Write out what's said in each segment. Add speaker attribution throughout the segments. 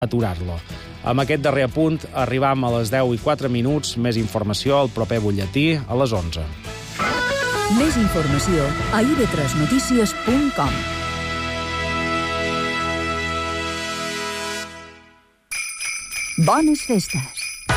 Speaker 1: aturar-lo. Amb aquest darrer apunt arribam a les 10:04, més informació al proper butlletí a les 11.
Speaker 2: Més informació a ib3notícies.com. Bones festes.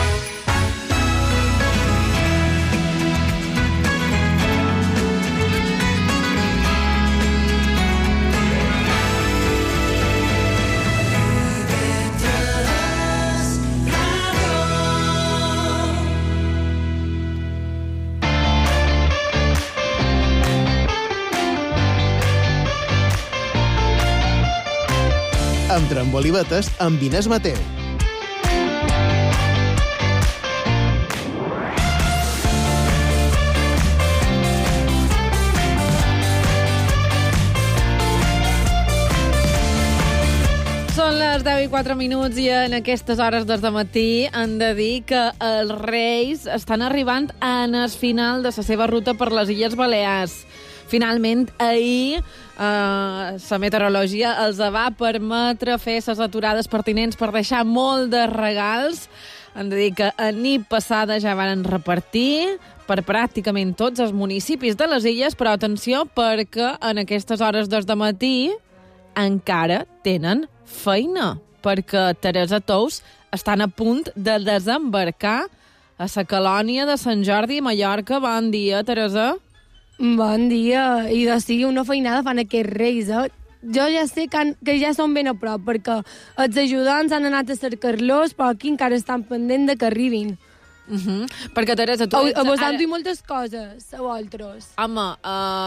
Speaker 3: Amb trambolivetes amb Inés Mateu.
Speaker 4: Són les 10:04 i en aquestes hores des de matí hem de dir que els Reis estan arribant en el final de la seva ruta per les Illes Balears. Finalment, ahir, la meteorologia els va permetre fer les aturades pertinents per deixar molt de regals. Hem de dir que a nit passada ja van repartir per pràcticament tots els municipis de les illes, però atenció, perquè en aquestes hores des de matí encara tenen feina, perquè Teresa Tous estan a punt de desembarcar a la colònia de Sant Jordi, Mallorca. Bon dia, Teresa.
Speaker 5: Bon dia. I de sigui una feinada fan aquests Reis, eh? Jo ja sé que ja són ben a prop, perquè els ajudants han anat a cercar-los, però aquí encara estan pendents de que arribin.
Speaker 4: Perquè, Teresa, tu...
Speaker 5: A vos han dit moltes coses, a vosaltres.
Speaker 4: Home,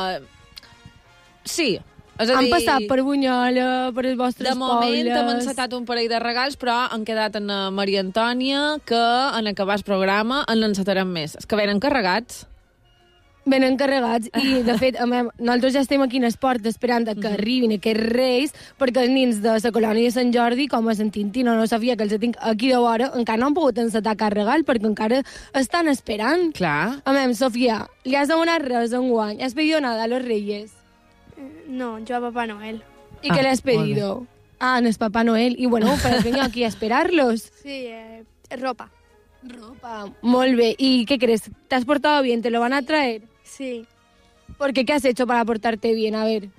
Speaker 4: sí. És a
Speaker 5: Han
Speaker 4: dir,
Speaker 5: passat per Bunyola, per els vostres pobles...
Speaker 4: De moment hem encetat un parell de regals, però han quedat en Maria Antònia, que en acabar el programa en l'encetarem més. És que venen carregats.
Speaker 5: Venen carregats i, de fet, nosaltres ja estem aquí en esport esperant que arribin aquests Reis, perquè els nins de la colònia de Sant Jordi, com a Sant Tintino, no sabia que els tinc aquí de vora, encara no han pogut encetar cap regal, perquè encara estan esperant.
Speaker 4: Clar.
Speaker 5: Sofia, li has demanat res enguany? ¿Has pedido nada a los Reyes?
Speaker 6: No, yo a Papá Noel.
Speaker 5: ¿Y qué le has pedido? No es Papá Noel. Y bueno, pues vengo aquí a esperarlos.
Speaker 6: Sí, ropa.
Speaker 5: Ropa. Molt bé. ¿Y qué crees? ¿Te has portado bien? ¿Te lo van a traer?
Speaker 6: Sí.
Speaker 5: ¿Por qué? ¿Qué has hecho para portarte bien? A ver.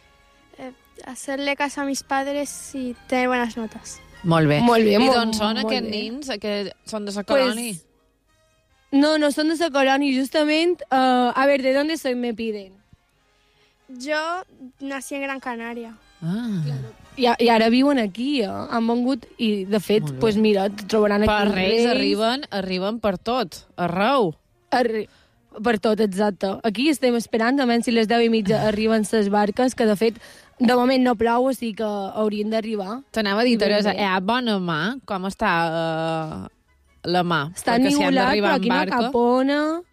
Speaker 6: Hacerle caso a mis padres y tener buenas notas.
Speaker 4: Molt bé.
Speaker 5: Molt bé.
Speaker 4: I d'on són aquests nins? Que són de la colònia?
Speaker 5: Pues, no son de la colonia. Justament, a ver, ¿de dónde soy? Me piden.
Speaker 6: Yo nací en Gran Canaria.
Speaker 5: Claro. I ara viuen aquí, han vengut i, de fet, pues mira, trobaran aquí
Speaker 4: els Reis. Arriben per tot, arreu.
Speaker 5: Per tot, exacte. Aquí estem esperant, a menys si les 10:30 arriben les barques, que de fet, de moment no plou, o sigui que haurien d'arribar.
Speaker 4: T'anava a dir, Teresa, bona mà? Com està la mà?
Speaker 5: Està ennivolat, però aquí no ha cap ona.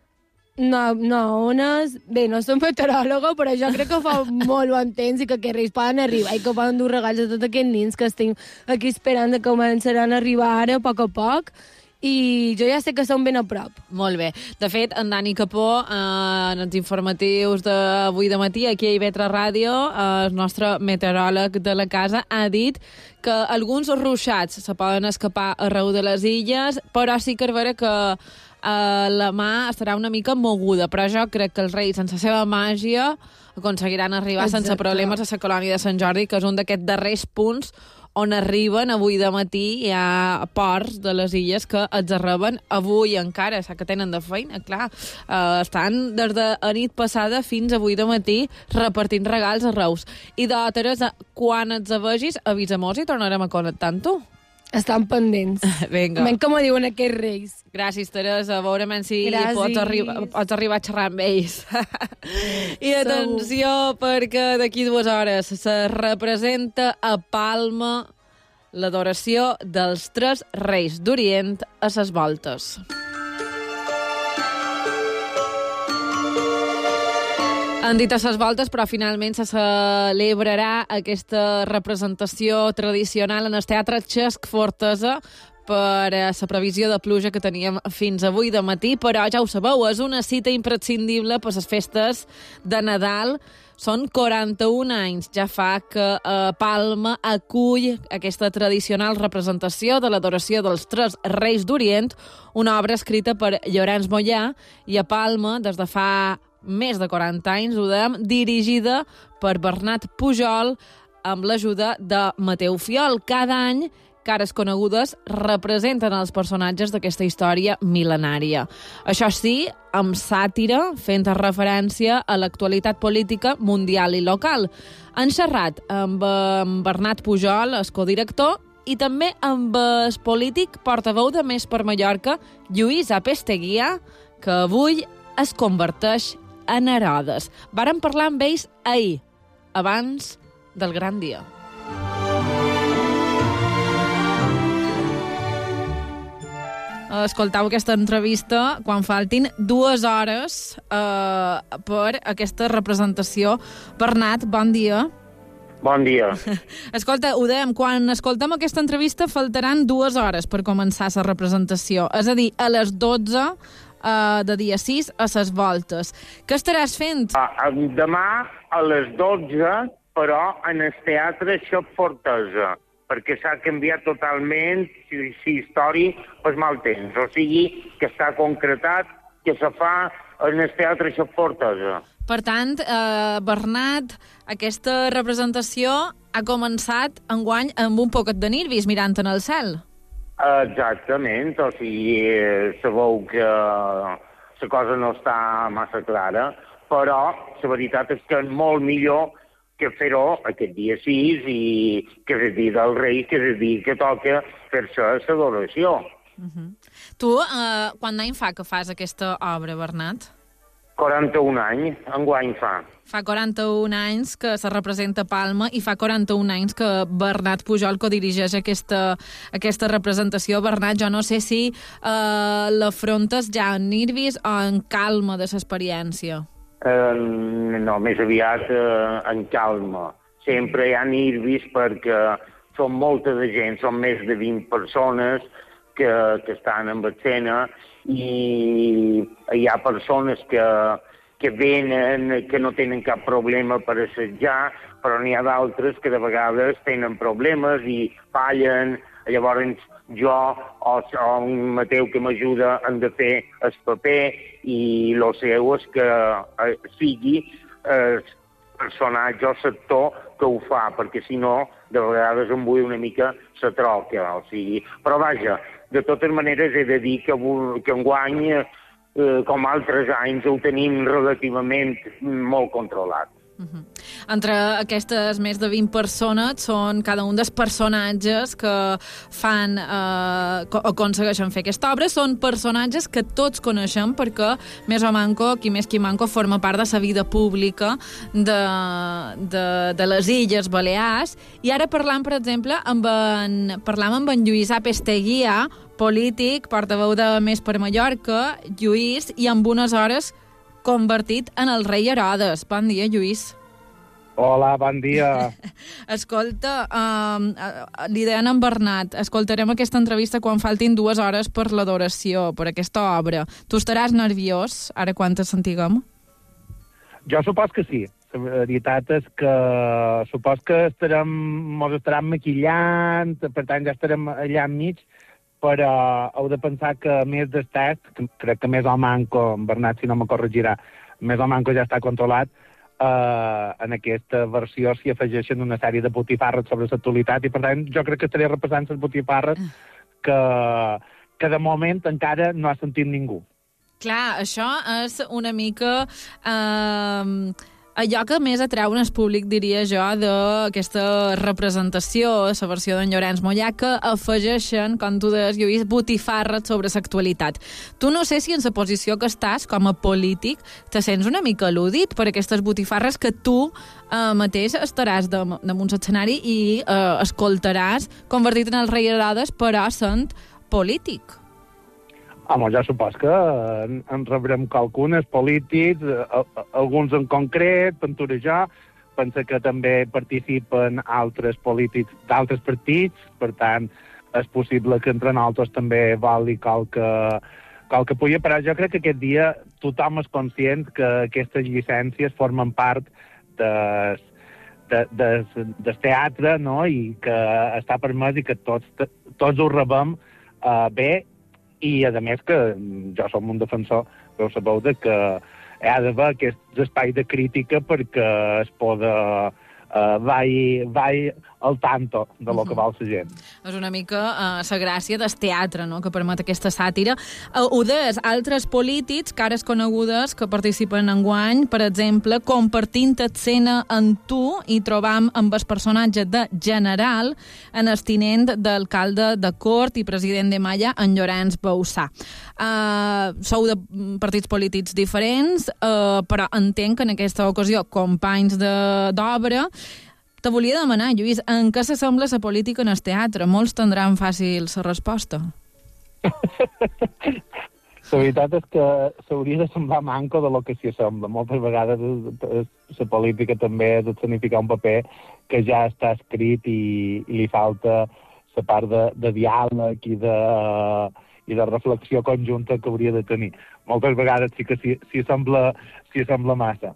Speaker 5: No, ones... Bé, no som meteoròloga, però jo crec que fa molt bon temps i que aquests Reis poden arribar i que poden dur regals a tots aquests nins que estem aquí esperant que començaran a arribar ara, a poc, i jo ja sé que són ben a prop.
Speaker 4: Molt bé. De fet, en Dani Capó, en els informatius d'avui de matí, aquí a IB3 Ràdio, el nostre meteoròleg de la casa, ha dit que alguns ruixats se poden escapar arreu de les illes, però sí que és vera que la mà estarà una mica moguda, però jo crec que els Reis, sense la seva màgia, aconseguiran arribar sense problemes a la colònia de Sant Jordi, que és un d'aquests darrers punts on arriben avui de matí. Hi ha ports de les illes que els reben avui encara, que tenen de feina, clar. Estan des de la nit passada fins avui de matí repartint regals a Reus. I de Teresa, quan els vegis, avisa-mos i tornarem a connectar amb tu.
Speaker 5: Estan pendents.
Speaker 4: Vinga.
Speaker 5: Ben com ho diuen aquests Reis.
Speaker 4: Gràcies, Teresa. Veurem si pots arribar a xerrar amb ells. I atenció, perquè d'aquí 2 hores se representa a Palma l'adoració dels 3 Reis d'Orient a ses voltes. Han dit a ses voltes, però finalment se celebrarà aquesta representació tradicional en el Teatre Cesc Fortesa, per la previsió de pluja que teníem fins avui de matí, però ja ho sabeu, és una cita imprescindible per les festes de Nadal. Són 41 anys ja fa que Palma acull aquesta tradicional representació de l'adoració dels Tres Reis d'Orient, una obra escrita per Llorenç Mollà, i a Palma, des de fa més de 40 anys, ho dèiem, dirigida per Bernat Pujol, amb l'ajuda de Mateu Fiol. Cada any, cares conegudes representen els personatges d'aquesta història mil·lenària. Això sí, amb sàtira, fent referència a l'actualitat política mundial i local. Han xerrat amb Bernat Pujol, el codirector, i també amb el polític portaveu de Més per Mallorca, Lluís Apesteguía, que avui es converteix en Herodes. Varen parlar amb ells ahir, abans del gran dia. Escoltau aquesta entrevista quan faltin 2 hores per aquesta representació. Bernat, bon dia.
Speaker 7: Bon dia.
Speaker 4: Escolta, ho dèiem, quan escoltem aquesta entrevista faltaran 2 hores per començar la representació, és a dir, a les 12 de dia 6 a les voltes. Què estaràs fent?
Speaker 7: Demà a les 12, però en el Teatre Xop Fortesa, perquè s'ha canviat totalment si històric per mal temps. O sigui, que està concretat que se fa en el Teatre Xop Fortesa.
Speaker 4: Per tant, Bernat, aquesta representació ha començat enguany amb un poquet de nervis mirant en el cel.
Speaker 7: Exactament, o sigui, sabeu que la cosa no està massa clara, però la veritat és que és molt millor que fer-ho aquest dia 6 i que és el dia del rei, que és el dia que toca fer-se l'adoració.
Speaker 4: Tu, quant d'any fa que fas aquesta obra, Bernat?
Speaker 7: 41 anys, enguany fa.
Speaker 4: Fa 41 anys que se representa Palma i fa 41 anys que Bernat Pujol codirigeix aquesta representació. Bernat, jo no sé si l'afrontes ja en nervis o en calma de l'experiència.
Speaker 7: No, més aviat en calma. Sempre hi ha nervis perquè són molta de gent, són més de 20 persones que estan en escena i hi ha persones que venen, que no tenen cap problema per assetjar, però n'hi ha d'altres que de vegades tenen problemes i fallen. Llavors jo o un Mateu que m'ajuda han de fer el paper i el seu és que sigui el personatge o l'actor que ho fa, perquè si no, de vegades em vull una mica la troca. O sigui, però vaja, de totes maneres he de dir que enguany, com altres anys, ho tenim relativament molt controlat.
Speaker 4: Entre aquestes més de 20 persones són cada un dels personatges que fan o aconsegueixen fer aquesta obra. Són personatges que tots coneixem perquè més o manco, qui més qui manco, forma part de la vida pública de les Illes Balears. I ara parlam, per exemple, amb en Lluís Apesteguía, polític, portaveu de Més per Mallorca, Lluís, i amb unes hores convertit en el rei Herodes. Bon dia, Lluís.
Speaker 8: Hola, bon dia.
Speaker 4: Escolta, li deien en Bernat, escoltarem aquesta entrevista quan faltin 2 hores per l'adoració, per aquesta obra. Tu estaràs nerviós, ara quan te sentiguem?
Speaker 8: Jo supos que sí. La veritat és que supos que mos estaran maquillant, per tant ja estarem allà enmig, però heu de pensar que més del test, crec que més o manco, Bernat, si no me corregirà, més o manco ja està controlat, en aquesta versió s'hi afegeixen una sèrie de botifarres sobre l'actualitat i, per tant, jo crec que estaré repassant les botifarres que de moment encara no ha sentit ningú.
Speaker 4: Clar, això és una mica allò que més atreu en el públic, diria jo, d'aquesta representació, la versió d'en Llorenç Mollà, que afegeixen, com tu deies, Lluís, botifarres sobre l'actualitat. Tu no sé si en la posició que estàs, com a polític, te sents una mica al·ludit per aquestes botifarres que tu mateix estaràs damunt l'escenari i escoltaràs convertit en el rei Herodes, però sent polític.
Speaker 8: Home, ja supos que en rebrem qualcunes polítics, alguns en concret, penturejar. Pensa que també participen altres polítics d'altres partits, per tant, és possible que entre nosaltres també valgui qualque polla, però jo crec que aquest dia tothom és conscient que aquestes llicències formen part del teatre, no? I que està permès i que tots ho rebem bé, i a més que jo som un defensor, però sabeu que hi ha d'haver aquest espai de crítica perquè es poda vai al tanto de lo que val la gent.
Speaker 4: És una mica la gràcia del teatre, no?, que permet aquesta sàtira. Ho des, altres polítics, cares conegudes que participen enguany, per exemple, compartint escena amb tu i trobam amb el personatge de General en el tinent d'alcalde de Cort i president de Malla, en Llorenç Bausà. Sou de partits polítics diferents, però entenc que en aquesta ocasió companys d'obra. Te volia demanar, Lluís, en què s'assembla la política en el teatre? Molts tindran fàcil la resposta.
Speaker 8: La veritat és que s'hauria de semblar manco de lo que s'hi assembla. Moltes vegades la política també ha de significar un paper que ja està escrit i li falta la part de diàleg i de reflexió conjunta que hauria de tenir. Moltes vegades sí que s'hi assembla massa.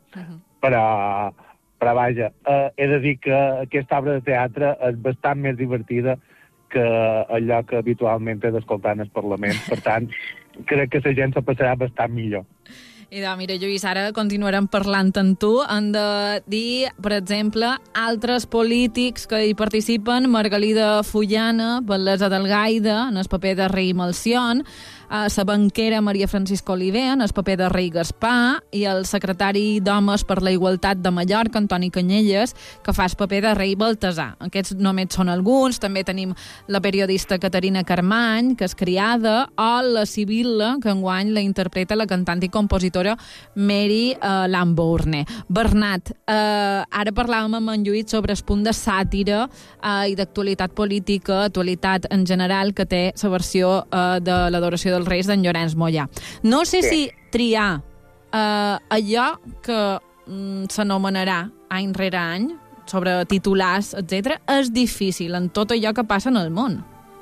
Speaker 8: Però vaja, he de dir que aquesta obra de teatre és bastant més divertida que allò que habitualment he d'escoltar en el Parlament. Per tant, crec que la gent se passarà bastant millor.
Speaker 4: Mira, Lluís, ara continuarem parlant amb tu. Hem de dir, per exemple, altres polítics que hi participen: Margalida Fullana, Bel·lesa Delgaida, en el paper de Rei Malcion, la banquera Maria Francisca Oliver, en el paper de Rei Gaspar, i el secretari d'Homes per la Igualtat de Mallorca, Antoni Canyelles, que fa el paper de Rei Baltasar. Aquests només són alguns. També tenim la periodista Caterina Carmany, que és criada, o la Sibilla, que enguany la interpreta la cantant i compositora Mary Lambourne. Bernat, ara parlàvem amb en Lluís sobre el punt de sàtira i d'actualitat política, actualitat en general, que té la versió de l'Adoració dels Reis d'en Llorenç Mollà. No sé si triar allò que s'anomenarà any rere any, sobre titulars, etc., és difícil en tot allò que passa en el món.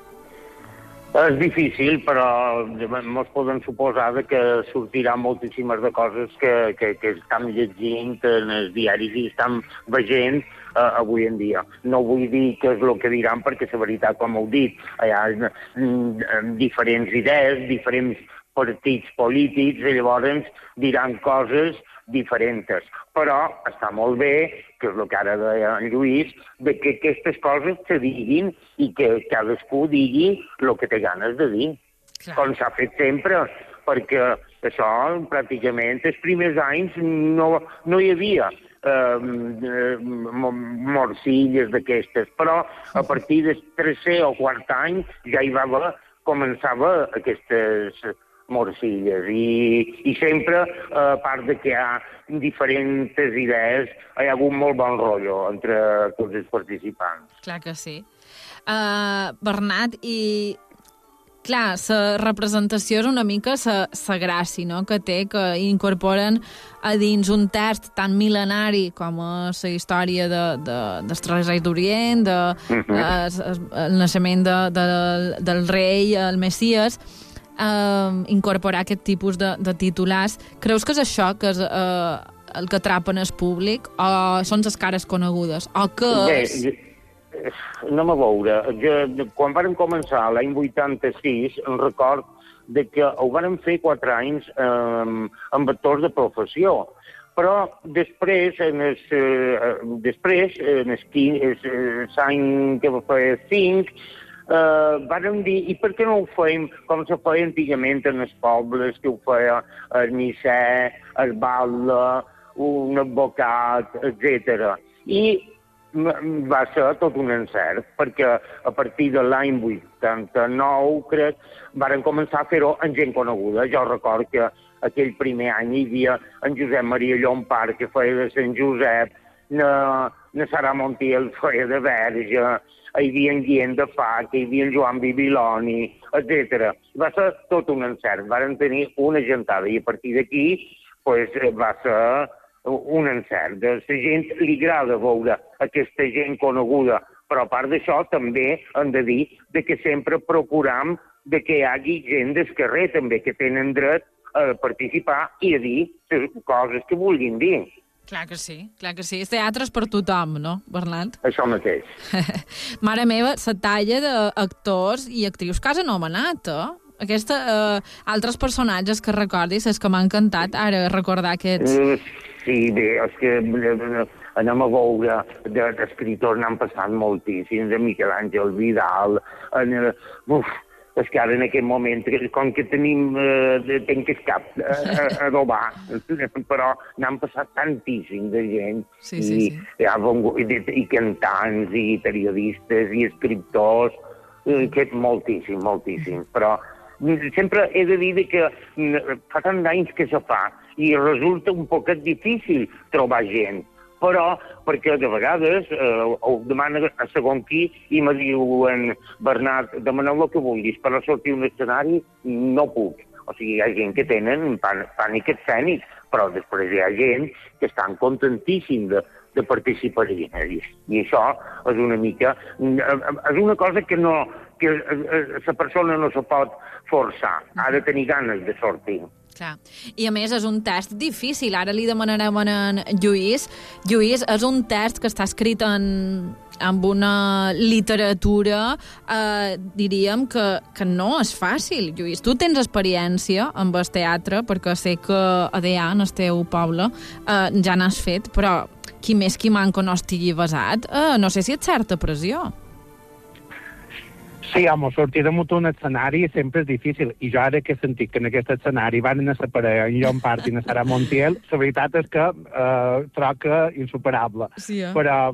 Speaker 7: És difícil, però ens poden suposar que sortiran moltíssimes de coses que estan llegint en els diaris i estan veient avui en dia. No vull dir que és el que diran, perquè la veritat, com heu dit, hi ha diferents idees, diferents partits polítics, i llavors diran coses diferents. Però està molt bé, que és el que ara deia en Lluís, de que aquestes coses se diguin i que cadascú digui el que té ganes de dir. Clar. Com s'ha fet sempre, perquè això pràcticament els primers anys no hi havia morcilles d'aquestes, però a partir del tercer o quart any ja hi va haver, començava aquestes morcilles, i sempre, a part de que hi ha diferents idees, hi ha hagut molt bon rotllo entre tots els participants.
Speaker 4: Clar que sí. Bernat, i clar, la representació és una mica la gràcia, no?, que té, que incorporen a dins un text tan mil·lenari com la història dels tres reis d'Orient, el naixement del rei, el Messies, incorporar aquest tipus de titulars. Creus que és això que és el que atrapen el públic, o són les cares conegudes, o què és?
Speaker 7: Anem a veure. Quan vam començar l'any 86, em record que ho vam fer 4 anys amb actors de professió. Però després, en l'any que va fer 5, vàrem dir, i per què no ho fem com se feia antigament en els pobles, que ho feia el misser, el batlle, un advocat, etc. I va ser tot un encert, perquè a partir de l'any 89, crec, varen començar a fer-ho amb gent coneguda. Jo record que aquell primer any hi havia en Josep Maria Llompart, que feia de Sant Josep, na Sara Montiel feia de Verge, hi havia en Guillem de Fac, hi havia en Joan Bibiloni, etc. Va ser tot un encert. Varen tenir una gentada, i a partir d'aquí va ser un encert. A la gent li agrada veure aquesta gent coneguda Però a part d'això també hem de dir que sempre procuram que hi hagi gent del carrer també que tenen dret a participar i a dir les coses que vulguin dir.
Speaker 4: Clar que sí, clar que sí. El teatre és per tothom, no, Bernat?
Speaker 7: Això mateix.
Speaker 4: Mare meva, la talla d'actors i actrius que has anomenat, altres personatges que recordis, és que m'ha encantat ara recordar aquests.
Speaker 7: Sí, bé, és que anem a veure d'escriptors n'han passat moltíssims, de Miquel Àngel Vidal, és que ara en aquest moment, com que tenc el cap adobar, però n'han passat tantíssim de gent, i cantants, i periodistes, i escriptors, que moltíssim, però sempre he de dir que fa tant d'anys que se fa i resulta un poquet difícil trobar gent, però perquè de vegades ho demana a segon qui i me diuen, Bernat, demaneu el que vulguis, per sortir a un escenari no puc. O sigui, hi ha gent que tenen pànic escènic, però després hi ha gent que estan contentíssim de participar-hi. I això és una mica... És una cosa que la persona no se pot forçar, ha de tenir ganes de sortir.
Speaker 4: Clar. I a més és un test difícil. Ara li demanarem a en Lluís. Lluís, és un test que està escrit amb una literatura, diríem que no és fàcil, Lluís. Tu tens experiència amb el teatre, perquè sé que a Deià, en el teu poble, ja n'has fet, però qui més qui manco no estigui basat, no sé si et certa pressió.
Speaker 8: Sí, home, sortir damunt un escenari sempre és difícil. I jo ara que he sentit que en aquest escenari van anar a separar en John Part i en Sara Montiel, la veritat és que troca insuperable.
Speaker 4: Sí,
Speaker 8: Però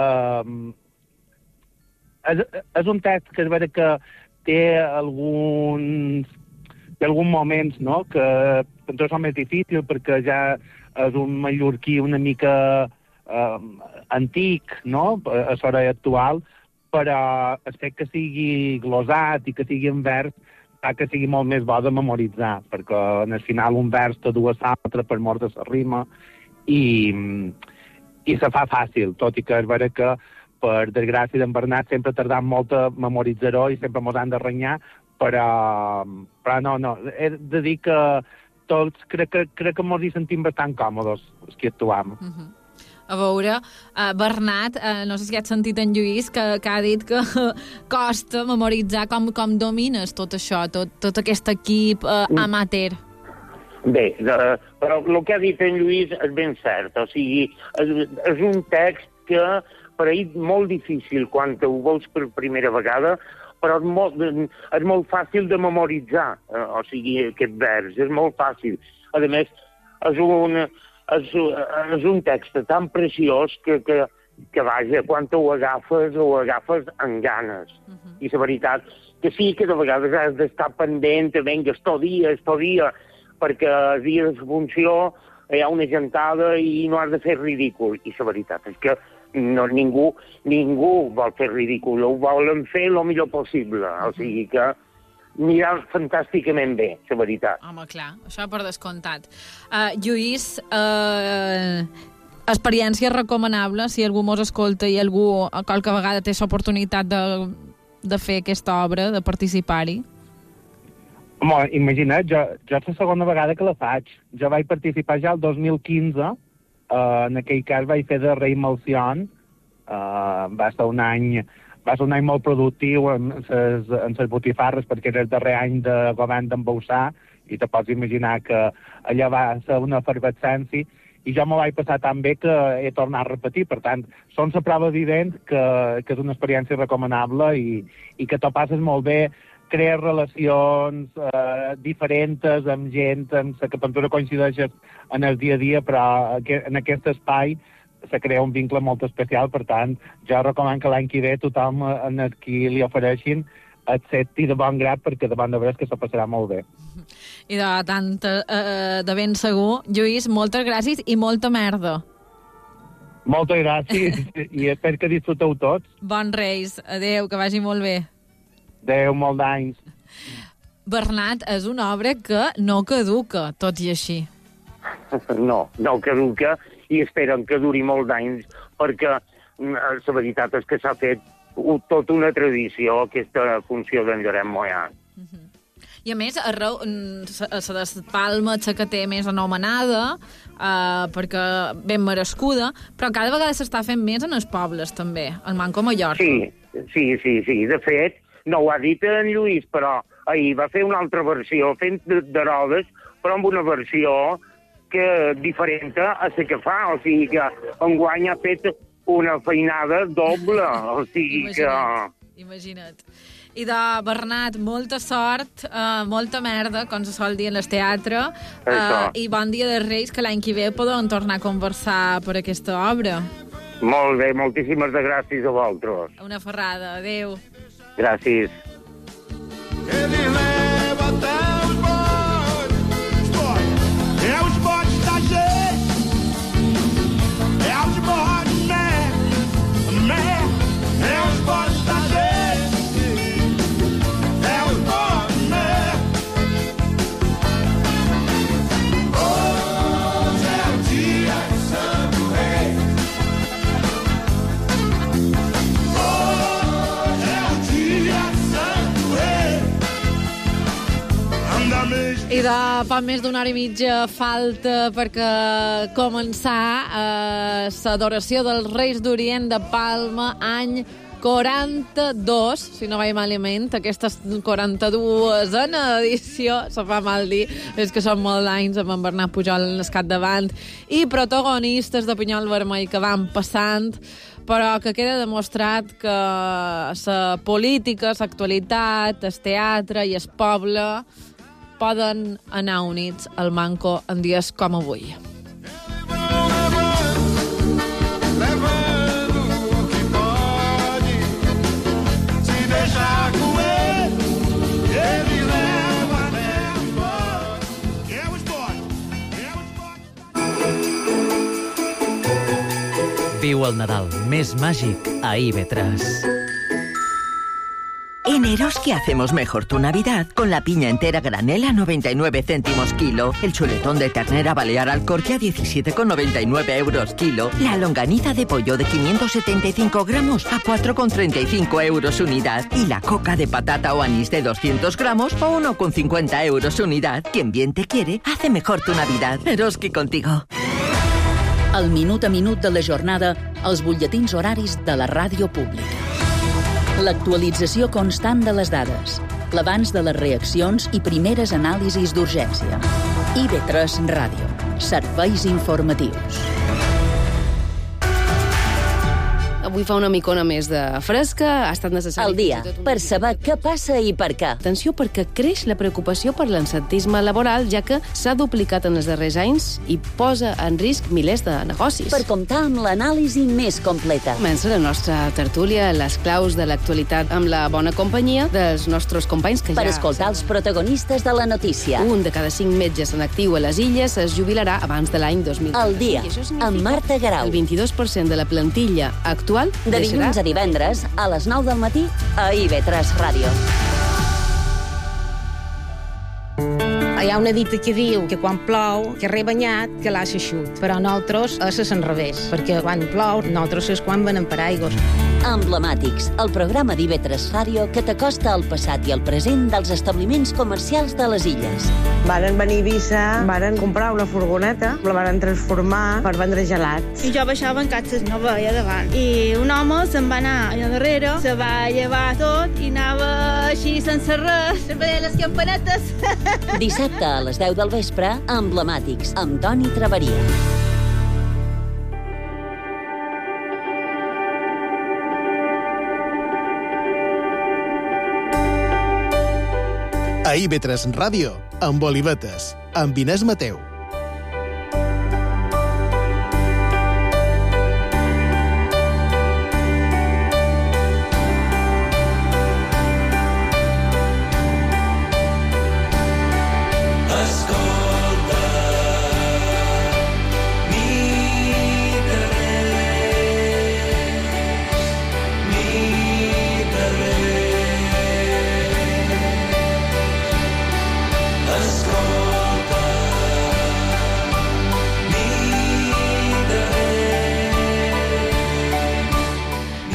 Speaker 8: és un text que és vera que té alguns moments, no?, que potser són més difícils perquè ja és un mallorquí una mica antic, no?, a l'hora actual, però el fet que sigui glosat i que sigui en vers fa que sigui molt més bo de memoritzar, perquè al final un vers té dues altres per mort de la rima i se fa fàcil, tot i que és vera que per desgràcia d'en Bernat sempre tardam molt a memoritzar-ho i sempre mos han de renyar, però no, he de dir que tots crec que mos hi sentim bastant còmodes els que actuam.
Speaker 4: A veure, Bernat, no sé si has sentit en Lluís, que ha dit que costa memoritzar com domines tot això, tot aquest equip amateur.
Speaker 7: Bé, però el que ha dit en Lluís és ben cert, o sigui, és un text que per ell molt difícil quan ho vols per primera vegada, però és molt fàcil de memoritzar, o sigui, aquest vers, és molt fàcil. A més, és un text tan preciós que vaja, quan ho agafes amb ganes. I la veritat que sí que de vegades has d'estar pendent, vinga, estos dia, perquè el dia de la funció hi ha una gentada i no has de fer ridícul. I la veritat és que ningú vol fer ridícul, ho volen fer el millor possible. O sigui que mirar fantàsticament bé, la veritat.
Speaker 4: Home, clar, això per descomptat. Lluís, experiència recomanable, si algú mos escolta i algú qualque vegada té l'oportunitat de fer aquesta obra, de participar-hi?
Speaker 8: Home, imagina't, jo és la segona vegada que la faig. Jo vaig participar ja el 2015, en aquell cas vaig fer de rei Malcion, va ser un any molt productiu en les botifarres, perquè era el darrer any de govern d'en Bausà, i te pots imaginar que allà va ser una efervescència, i jo m'ho vaig passar tan bé que he tornat a repetir. Per tant, són la prova evident que és una experiència recomanable i que t'ho passes molt bé, crees relacions diferents amb gent amb la que tu coincideixes en el dia a dia, però en aquest espai se crea un vincle molt especial. Per tant, jo recomano que l'any que ve tothom en el qui li ofereixin accepti de bon grat, perquè davant de veres que se passarà molt bé.
Speaker 4: I de ben segur. Lluís, moltes gràcies i molta merda.
Speaker 8: Moltes gràcies i espero que disfruteu tots.
Speaker 4: Bons Reis, adeu, que vagi molt bé.
Speaker 8: Adeu, molt d'anys.
Speaker 4: Bernat, és una obra que no caduca, tot i així.
Speaker 7: No caduca i esperen que duri molt d'anys, perquè la veritat és que s'ha fet tota una tradició, aquesta funció d'en Lloret Moià.
Speaker 4: I a més, arreu, la Palma que té més anomenada, perquè ben merescuda, però cada vegada s'està fent més en els pobles, també, al Manco Mallorca.
Speaker 7: Sí. De fet, no ho ha dit en Lluís, però ahir va fer una altra versió, fent de Rodes, però amb una versió diferent a la que fa. O sigui que enguany ha fet una feinada doble. O sigui que...
Speaker 4: Imagina't. I de Bernat, molta sort, molta merda, com se sol dir en el teatre, i bon dia de Reis, que l'any que ve podem tornar a conversar per aquesta obra.
Speaker 7: Molt bé, moltíssimes gràcies a vosaltres.
Speaker 4: Una ferrada, adéu.
Speaker 7: Gràcies.
Speaker 9: Ele leva até os bodes, é os bodes da gente, é os bodes, é os bodes da gente, é os bodes, hoje é o dia do Santo Rei, hoje é o dia do Santo Rei.
Speaker 4: I de poc més d'una hora i mitja falta perquè començar l'adoració dels Reis d'Orient de Palma, any 42, si no vaig malament, aquesta 42a edició, se fa mal dir, és que són molts anys amb en Bernat Pujol en el capdavant, i protagonistes de Pinyol Vermell que van passant, però que queda demostrat que la política, l'actualitat, el teatre i el poble poden anar units al Manco en dies com avui.
Speaker 10: Viu el Nadal més màgic a IB3.
Speaker 11: En Eroski hacemos mejor tu Navidad con la piña entera granel a 99 céntimos kilo, el chuletón de ternera balear al corte a 17,99 euros kilo, la longaniza de pollo de 575 gramos a 4,35 euros unidad y la coca de patata o anís de 200 gramos a 1,50 euros unidad. Quien bien te quiere, hace mejor tu Navidad. Eroski contigo.
Speaker 2: El minut a minut de la jornada, els butlletins horaris de la ràdio pública. L'actualització constant de les dades, l'abans de les reaccions i primeres anàlisis d'urgència. IB3 Ràdio. Serveis informatius.
Speaker 12: Avui fa una micona més de fresca, ha estat necessari...
Speaker 13: Al dia, per saber què passa i per què.
Speaker 12: Atenció, perquè creix la preocupació per l'absentisme laboral, ja que s'ha duplicat en els darrers anys i posa en risc milers de negocis.
Speaker 13: Per comptar amb l'anàlisi més completa.
Speaker 12: Comença la nostra tertúlia, les claus de l'actualitat amb la bona companyia dels nostres companys que
Speaker 13: per escoltar els protagonistes de la notícia.
Speaker 12: Un de cada 5 metges en actiu a les Illes es jubilarà abans de l'any 2030.
Speaker 13: Al dia, amb Marta Garau.
Speaker 12: El 22% de la plantilla actual
Speaker 13: de dilluns a divendres, a les 9 del matí, a IB3 Ràdio.
Speaker 14: Hi ha una dita que diu que quan plou, que rebanyat, que l'ha eixut. Però nosaltres és l'enrevés, perquè quan plou, nosaltres és quan venem per aigües.
Speaker 13: Emblemàtics, el programa d'IB3 Ràdio que t'acosta al passat i al present dels establiments comercials de les Illes.
Speaker 15: Varen venir a Eivissa, varen comprar una furgoneta, la varen transformar per vendre gelats.
Speaker 16: I jo baixava en catxes, no veia davant. I un home se'n va anar allà darrere, se va llevar tot i anava així sense res, veia les campanetes.
Speaker 13: Dissabte a les 10 del vespre, Emblemàtics, amb Toni Traveria.
Speaker 3: A IB3 Ràdio, amb Olivetes, amb Inés Mateu.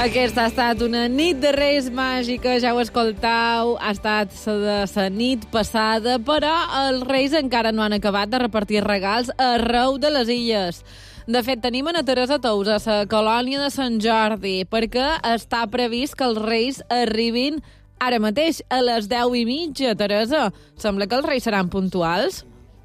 Speaker 4: Aquesta ha estat una nit de Reis màgica, ja ho escoltau, ha estat la nit passada, però els Reis encara no han acabat de repartir regals arreu de les illes. De fet, tenim a Teresa Tous, a la colònia de Sant Jordi, perquè està previst que els Reis arribin ara mateix a les 10:30, Teresa. Sembla que els Reis seran puntuals.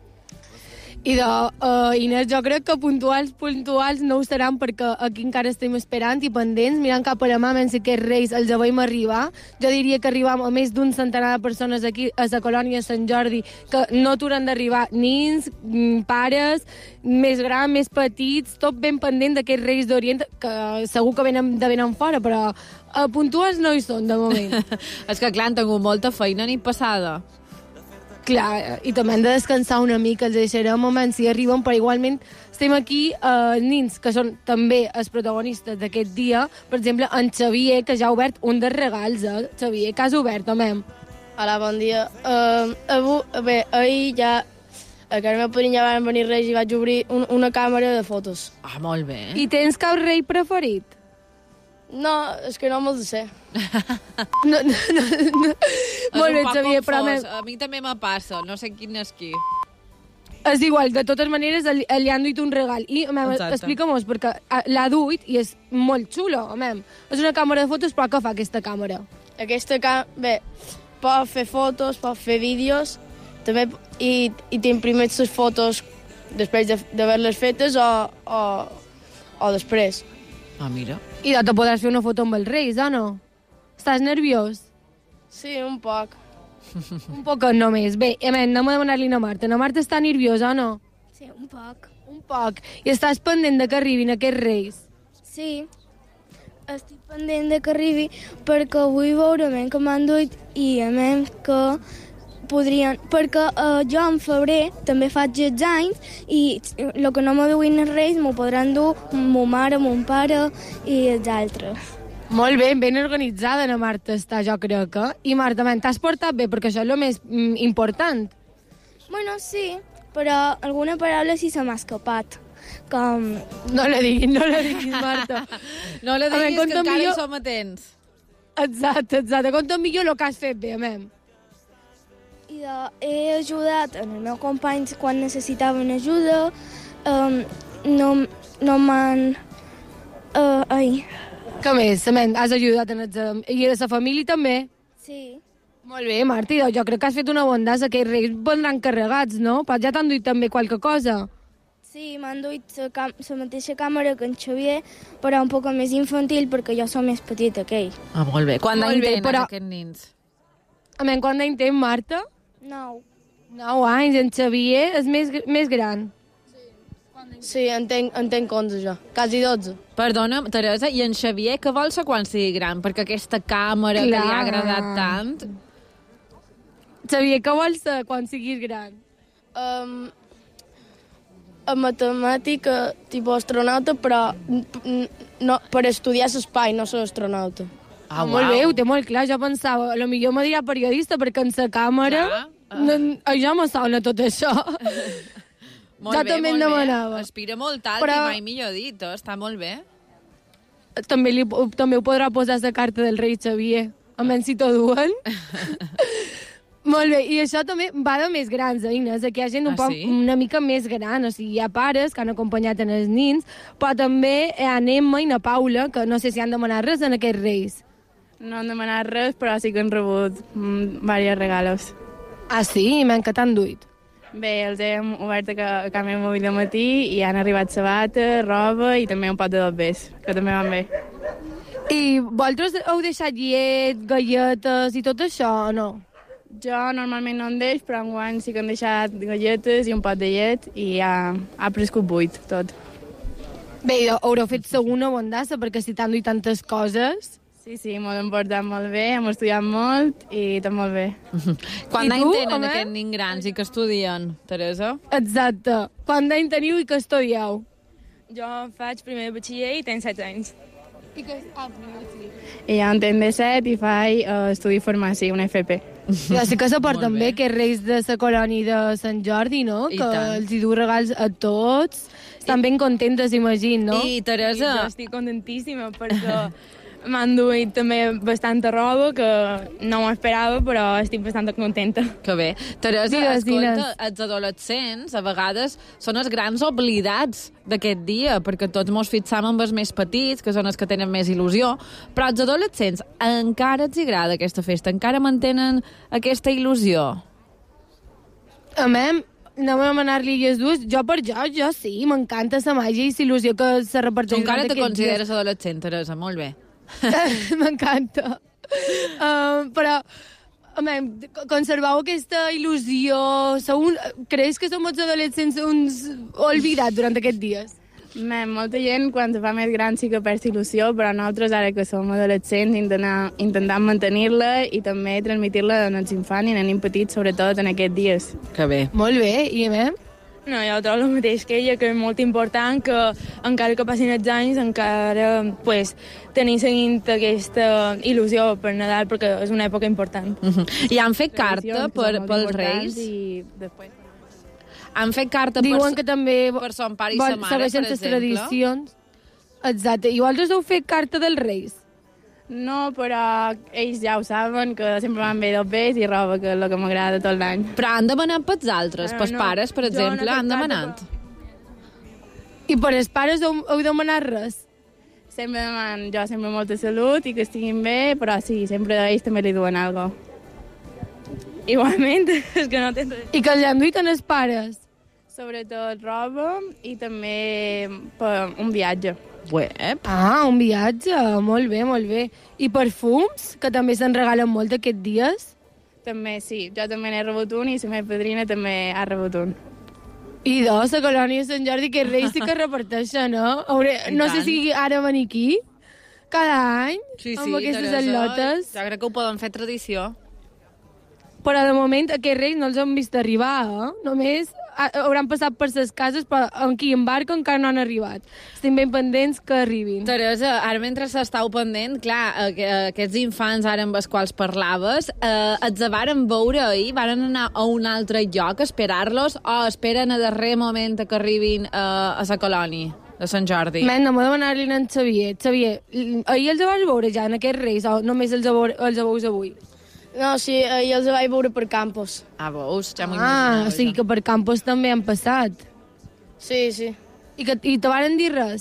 Speaker 5: Inés, jo crec que puntuals no ho seran, perquè aquí encara estem esperant i pendents, mirant cap a la mà, menys que els Reis els veiem arribar. Jo diria que arribam a més d'un centenar de persones aquí a la colònia de Sant Jordi, que no aturen d'arribar nins, pares, més grans, més petits, tot ben pendent d'aquests Reis d'Orient, que segur que venen fora, però puntuals no hi són, de moment.
Speaker 4: És que, clar, han tingut molta feina nit passada.
Speaker 5: Clar, i també hem de descansar una mica, els deixarem un moment si arriben, però igualment estem aquí nins, que són també els protagonistes d'aquest dia. Per exemple, en Xavier, que ja ha obert un dels regals, Xavier, que has obert, també.
Speaker 17: Hola, bon dia. Ahir ja, a casa meva padrina van venir Reis i vaig obrir una càmera de fotos.
Speaker 4: Ah, molt bé.
Speaker 5: I tens cap rei preferit?
Speaker 17: No, és que no me'ls sé.
Speaker 5: No. Molt bé, Xavier, però
Speaker 4: a mi també me passa, no sé quin és qui.
Speaker 5: És igual, de totes maneres li han duit un regal. I, explica-mos, perquè l'ha duit i és molt xulo, És una càmera de fotos, però què fa aquesta càmera?
Speaker 17: Aquesta càmera, pot fer fotos, pot fer vídeos, també, i t'imprimeix les fotos després d'haver-les fetes o després.
Speaker 4: Ah, mira.
Speaker 5: I te podràs fer una foto amb els Reis, o no? Estàs nerviós?
Speaker 17: Sí, un poc.
Speaker 5: Un poc només. Bé, anem a demanar-li a Marta. Na Marta està nerviosa, o no?
Speaker 6: Sí, un poc.
Speaker 5: Un poc. I estàs pendent de que arribin aquests Reis?
Speaker 6: Sí, estic pendent de que arribi perquè vull veure que m'han duit i que podrien... Perquè jo en febrer també faig 16 anys i el que no me duin els Reis m'ho podran dur ma mare, mon pare i els altres.
Speaker 5: Molt bé, ben organitzada, na Marta, està, jo crec que. I Marta, t'has portat bé, perquè això és el més important.
Speaker 6: Bueno, sí, però alguna paraula sí se m'ha escapat. Com...
Speaker 5: No la diguis, Marta.
Speaker 4: No la diguis, que encara hi som atents.
Speaker 5: Exacte. Conta millor el que has fet bé,
Speaker 6: I he ajudat els meus companys quan necessitaven ajuda. No m'han...
Speaker 5: Què més? Has ajudat i a la família també?
Speaker 6: Sí.
Speaker 5: Molt bé, Marta, jo crec que has fet una bondassa, que els Reis vendran carregats, no? Però ja t'han duit també qualque cosa.
Speaker 6: Sí, m'han duit la mateixa càmera que en Xavier, però un poc més infantil, perquè jo som més petita que ell.
Speaker 4: Ah, molt bé. Quant d'any tenen aquests nins?
Speaker 5: Quant d'any tenen, Marta?
Speaker 6: 9.
Speaker 5: 9 anys, en Xavier és més gran.
Speaker 17: Sí, en tenc 11 jo, quasi 12.
Speaker 4: Perdona, Teresa, i en Xavier què vol ser quan sigui gran? Perquè aquesta càmera que li ha agradat tant...
Speaker 5: Xavier, què vols ser quan siguis gran?
Speaker 17: A matemàtica, tipus astronauta, però no, per estudiar l'espai, no ser astronauta.
Speaker 5: Ah, molt bé, ho té molt clar. Jo pensava, potser me dirà periodista, perquè en la càmera ja me sona tot això.
Speaker 4: Molt bé,
Speaker 5: també
Speaker 4: molt
Speaker 5: demanava.
Speaker 4: Bé. Aspira molt alt, i mai millor dit, està molt bé.
Speaker 5: També ho podrà posar la carta del rei Xavier, a menys si t'ho duen. Molt bé, i això també va de més grans, Inés. Aquí hi ha gent una mica més gran, o sigui, hi ha pares que han acompanyat en els nins, però també hi ha Emma i na Paula, que no sé si han demanat res en aquests Reis.
Speaker 18: No han demanat res, però sí que han rebut diversos regalos.
Speaker 5: Ah, sí? I que t'han duit?
Speaker 18: Bé, els hem obert a casa meva avui de matí i han arribat sabata, roba i també un pot de dobbers, que també van bé.
Speaker 5: I vosaltres heu deixat llet, galletes i tot això, o no?
Speaker 18: Jo normalment no en deix, però enguany sí que han deixat galletes i un pot de llet i ha prescut 8, tot.
Speaker 5: Bé, haureu fet segona bondassa, perquè si t'han duit tantes coses...
Speaker 18: Sí, m'ho hem portat molt bé, hem estudiat molt i tot molt bé.
Speaker 4: Quant d'any tenen aquests nins grans i que estudien, Teresa?
Speaker 5: Exacte. Quant d'any teniu i que estudieu?
Speaker 18: Jo faig primer de batxiller i tenc 7 anys.
Speaker 5: I que... primer de batxiller.
Speaker 18: I ja en tenc 17 i faig estudi farmàcia, una FP.
Speaker 5: Ja sé que se porten bé, que Reis de la colònia de Sant Jordi, no? Que els hi du regals a tots. Estan ben contentes, imagino, no?
Speaker 4: I Teresa...
Speaker 18: Jo estic contentíssima perquè M'han duit també bastanta roba, que no m'ho esperava, però estic bastant contenta.
Speaker 4: Que bé. Teresa, escolta, els adolescents a vegades són els grans oblidats d'aquest dia, perquè tots mos fixam amb els més petits, que són els que tenen més il·lusió, però als adolescents encara els agrada aquesta festa, encara mantenen aquesta il·lusió.
Speaker 5: A mi, no vam anar-li les dues. Jo sí, m'encanta la màgia i la il·lusió que se reparteix.
Speaker 4: Tu encara te consideres adolescent, Teresa, molt bé.
Speaker 5: M'encanta. Però, conservau aquesta il·lusió. Creus que som els adolescents uns oblidats durant aquests dies?
Speaker 18: Molta gent, quan se fa més gran, sí que perd il·lusió, però nosaltres, ara que som adolescents, intentem mantenir-la i també transmitir-la als infants i als nens petits, sobretot en aquests dies.
Speaker 4: Que bé.
Speaker 5: Molt bé. I a mi?
Speaker 18: No, jo trobo el mateix que ella, que és molt important que encara que passin els anys encara tenir seguint aquesta il·lusió per Nadal, perquè és una època important.
Speaker 4: I han fet carta pels Reis?
Speaker 18: I després...
Speaker 4: Han fet carta
Speaker 5: Diuen que també
Speaker 4: per son pare i sa mare, per exemple?
Speaker 5: Tradicions. Exacte. I vosaltres heu fet carta dels Reis?
Speaker 18: No, però ells ja ho saben, que sempre van bé dos vells i roba, que és el que m'agrada tot l'any.
Speaker 4: Però han demanat pels altres, pels pares, per exemple, han demanat.
Speaker 5: I per els pares heu demanat res?
Speaker 18: Sempre demanen, jo sempre molta salut i que estiguin bé, però sí, sempre ells també li duen alguna cosa. Igualment, és que no tens res.
Speaker 5: I que els han duit els pares?
Speaker 18: Sobretot roba i també un viatge.
Speaker 4: Web.
Speaker 5: Un viatge, molt bé, molt bé. I perfums, que també se'n regalen molt aquests dies?
Speaker 18: També, sí. Jo també n'he rebut un i la meva padrina també ha rebut un.
Speaker 5: I la colònia de Sant Jordi, que Reis sí que reparteixen, no? No sé si ara venir aquí, cada any, amb aquestes atlotes.
Speaker 4: Jo crec que ho poden fer tradició.
Speaker 5: Però de moment aquests Reis no els han vist arribar, Només hauran passat per les cases, però aquí en barca encara no han arribat. Estem ben pendents que arribin.
Speaker 4: Teresa, ara mentre s'estàu pendent, clar, aquests infants ara amb els quals parlaves, els varen veure ahir, varen anar a un altre lloc a esperar-los o esperen a darrer moment que arribin a la colònia de Sant Jordi?
Speaker 5: No m'ho demanar-li a en Xavier. Xavier, ahir els vas veure ja en aquests Reis o només els veus avui?
Speaker 17: No, sí, ahir els vaig veure per Campos.
Speaker 4: Veus? Ja m'ho imaginava.
Speaker 5: O sigui que per Campos també han passat.
Speaker 17: Sí, sí.
Speaker 5: I te varen dir res?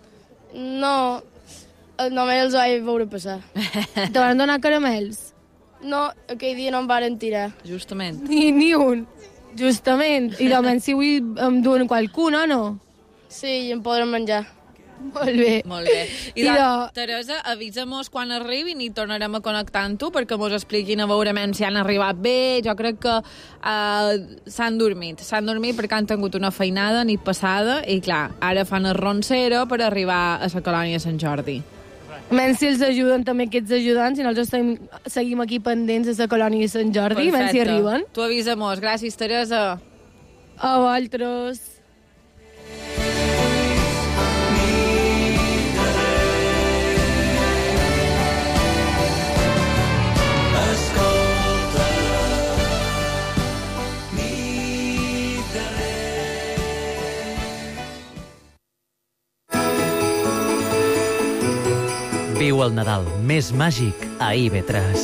Speaker 17: No, només els vaig veure passar.
Speaker 5: Te varen donar caramels?
Speaker 17: No, aquell dia no em varen tirar.
Speaker 4: Justament.
Speaker 5: Ni un. Justament. I almenys si avui em duen qualcun, o no?
Speaker 17: Sí, i em podran menjar.
Speaker 5: Molt bé.
Speaker 4: Molt bé. Teresa, avisa-mos quan arribin i tornarem a connectar amb tu perquè mos expliquin a veure si han arribat bé. Jo crec que s'han dormit perquè han tingut una feinada nit passada i clar, ara fan el roncero per arribar a la colònia de Sant Jordi.
Speaker 5: Si els ajuden també aquests ajudants i nosaltres seguim aquí pendents a la colònia de Sant Jordi, si arriben.
Speaker 4: Tu avisa-mos. Gràcies, Teresa.
Speaker 5: A vosaltres.
Speaker 10: Viu el Nadal més màgic a IB3.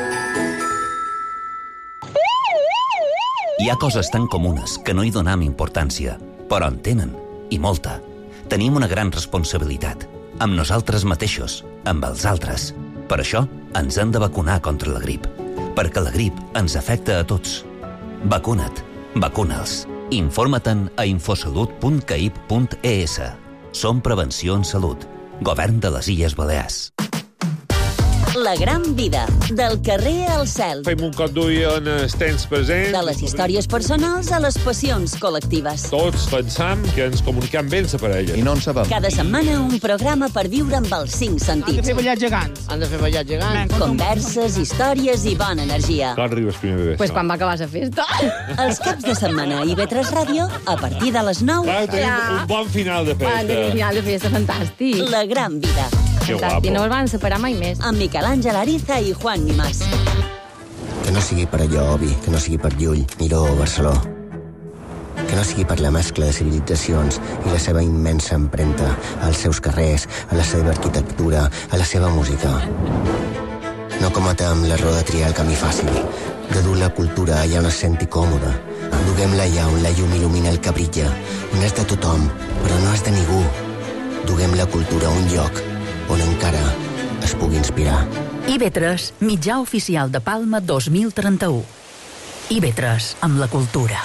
Speaker 19: Hi ha coses tan comunes que no hi donam importància, però en tenen, i molta. Tenim una gran responsabilitat, amb nosaltres mateixos, amb els altres. Per això ens hem de vacunar contra la grip, perquè la grip ens afecta a tots. Vacuna't, vacuna'ls. Informa-te'n a infosalut.caip.es. Som Prevenció en Salut. Govern de les Illes Balears.
Speaker 13: La gran vida, del carrer al cel.
Speaker 20: Fem un cop d'ull en els temps presents.
Speaker 13: De les històries personals a les passions col·lectives.
Speaker 20: Tots pensam que ens comunicam bé la parella.
Speaker 19: I no en sabem.
Speaker 13: Cada setmana un programa per viure amb els 5 sentits.
Speaker 21: Han de fer ballar gegants.
Speaker 13: Converses, històries i bona energia.
Speaker 20: Quan arribes primer bebè?
Speaker 4: Pues quan va acabar la festa.
Speaker 13: Els caps de setmana a IB3 Ràdio, a partir de les 9.
Speaker 20: Clar, tenim un bon final de festa.
Speaker 4: Un final de festa fantàstic.
Speaker 13: La gran vida.
Speaker 20: Que guapo.
Speaker 4: I no els van separar mai més.
Speaker 13: Amb Miquel Àngel Ariza i Juan Nimás.
Speaker 22: Que no sigui per allò, Obi, que no sigui per Llull, Miró o Barceló.
Speaker 21: que no sigui per la mescla de civilitzacions i la seva immensa empremta als seus carrers, a la seva arquitectura, a la seva música. No cometem l'error de triar el camí fàcil, de dur la cultura allà on es senti còmode. Duguem-la allà on la llum il·lumina el que brilla, on és de tothom, però no és de ningú. Duguem la cultura a un lloc on encara es pugui inspirar.
Speaker 2: IB3, mitjà oficial de Palma 2031. IB3, amb la cultura.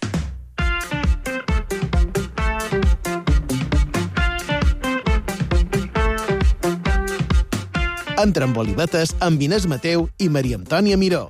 Speaker 3: Entra amb Olivetes amb Inés Mateu i Maria Antònia Miró.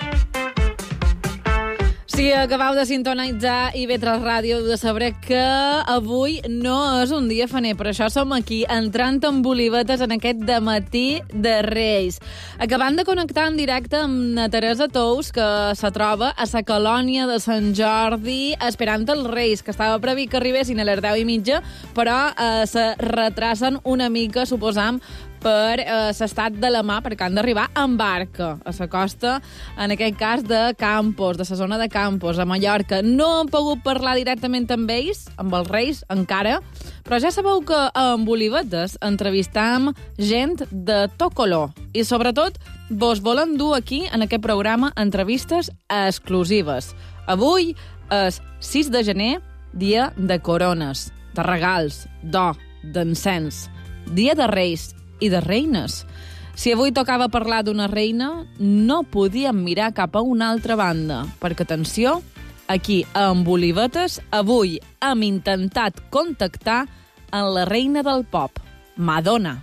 Speaker 4: Si acabeu de sintonitzar IB3 Ràdio, heu de saber que avui no és un dia faner. Per això som aquí, entrant amb Olivetes en aquest dematí de Reis. Acabant de connectar en directe amb na Teresa Tous, que se troba a la colònia de Sant Jordi, esperant els Reis, que estava previst que arribessin a les 10:30, però se retracen una mica, suposam, per l'estat de la mà, perquè han d'arribar en barca a la costa, en aquest cas de Campos, de la zona de Campos, a Mallorca. No hem pogut parlar directament amb ells, amb els Reis, encara, però ja sabeu que amb Olivetes entrevistam gent de tot color i, sobretot, vos volen dur aquí, en aquest programa, entrevistes exclusives. Avui és 6 de gener, dia de corones, de regals, d'or, d'encens, dia de Reis i de reines. Si avui tocava parlar d'una reina, no podíem mirar cap a una altra banda, perquè, atenció, aquí, amb Olivetes, avui hem intentat contactar amb la reina del pop, Madonna.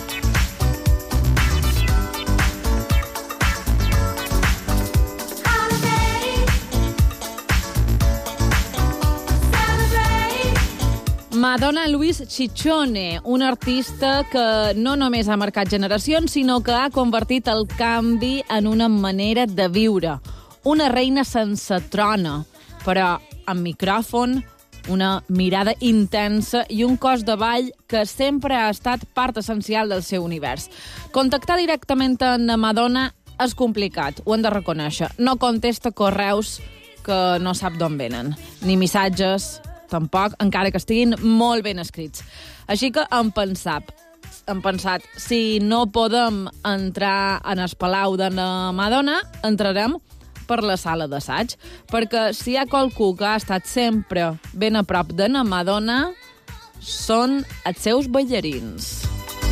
Speaker 4: Madonna Luis Ciccione, un artista que no només ha marcat generacions, sinó que ha convertit el canvi en una manera de viure. Una reina sense trona, però amb micròfon, una mirada intensa i un cos de ball que sempre ha estat part essencial del seu univers. Contactar directament amb Madonna és complicat, ho hem de reconèixer. No contesta correus que no sap d'on venen, ni missatges, tampoc, encara que estiguin molt ben escrits. Així que hem pensat, si no podem entrar en el palau de la Madonna, entrarem per la sala d'assaig, perquè si hi ha qualcú que ha estat sempre ben a prop de la Madonna, són els seus ballarins.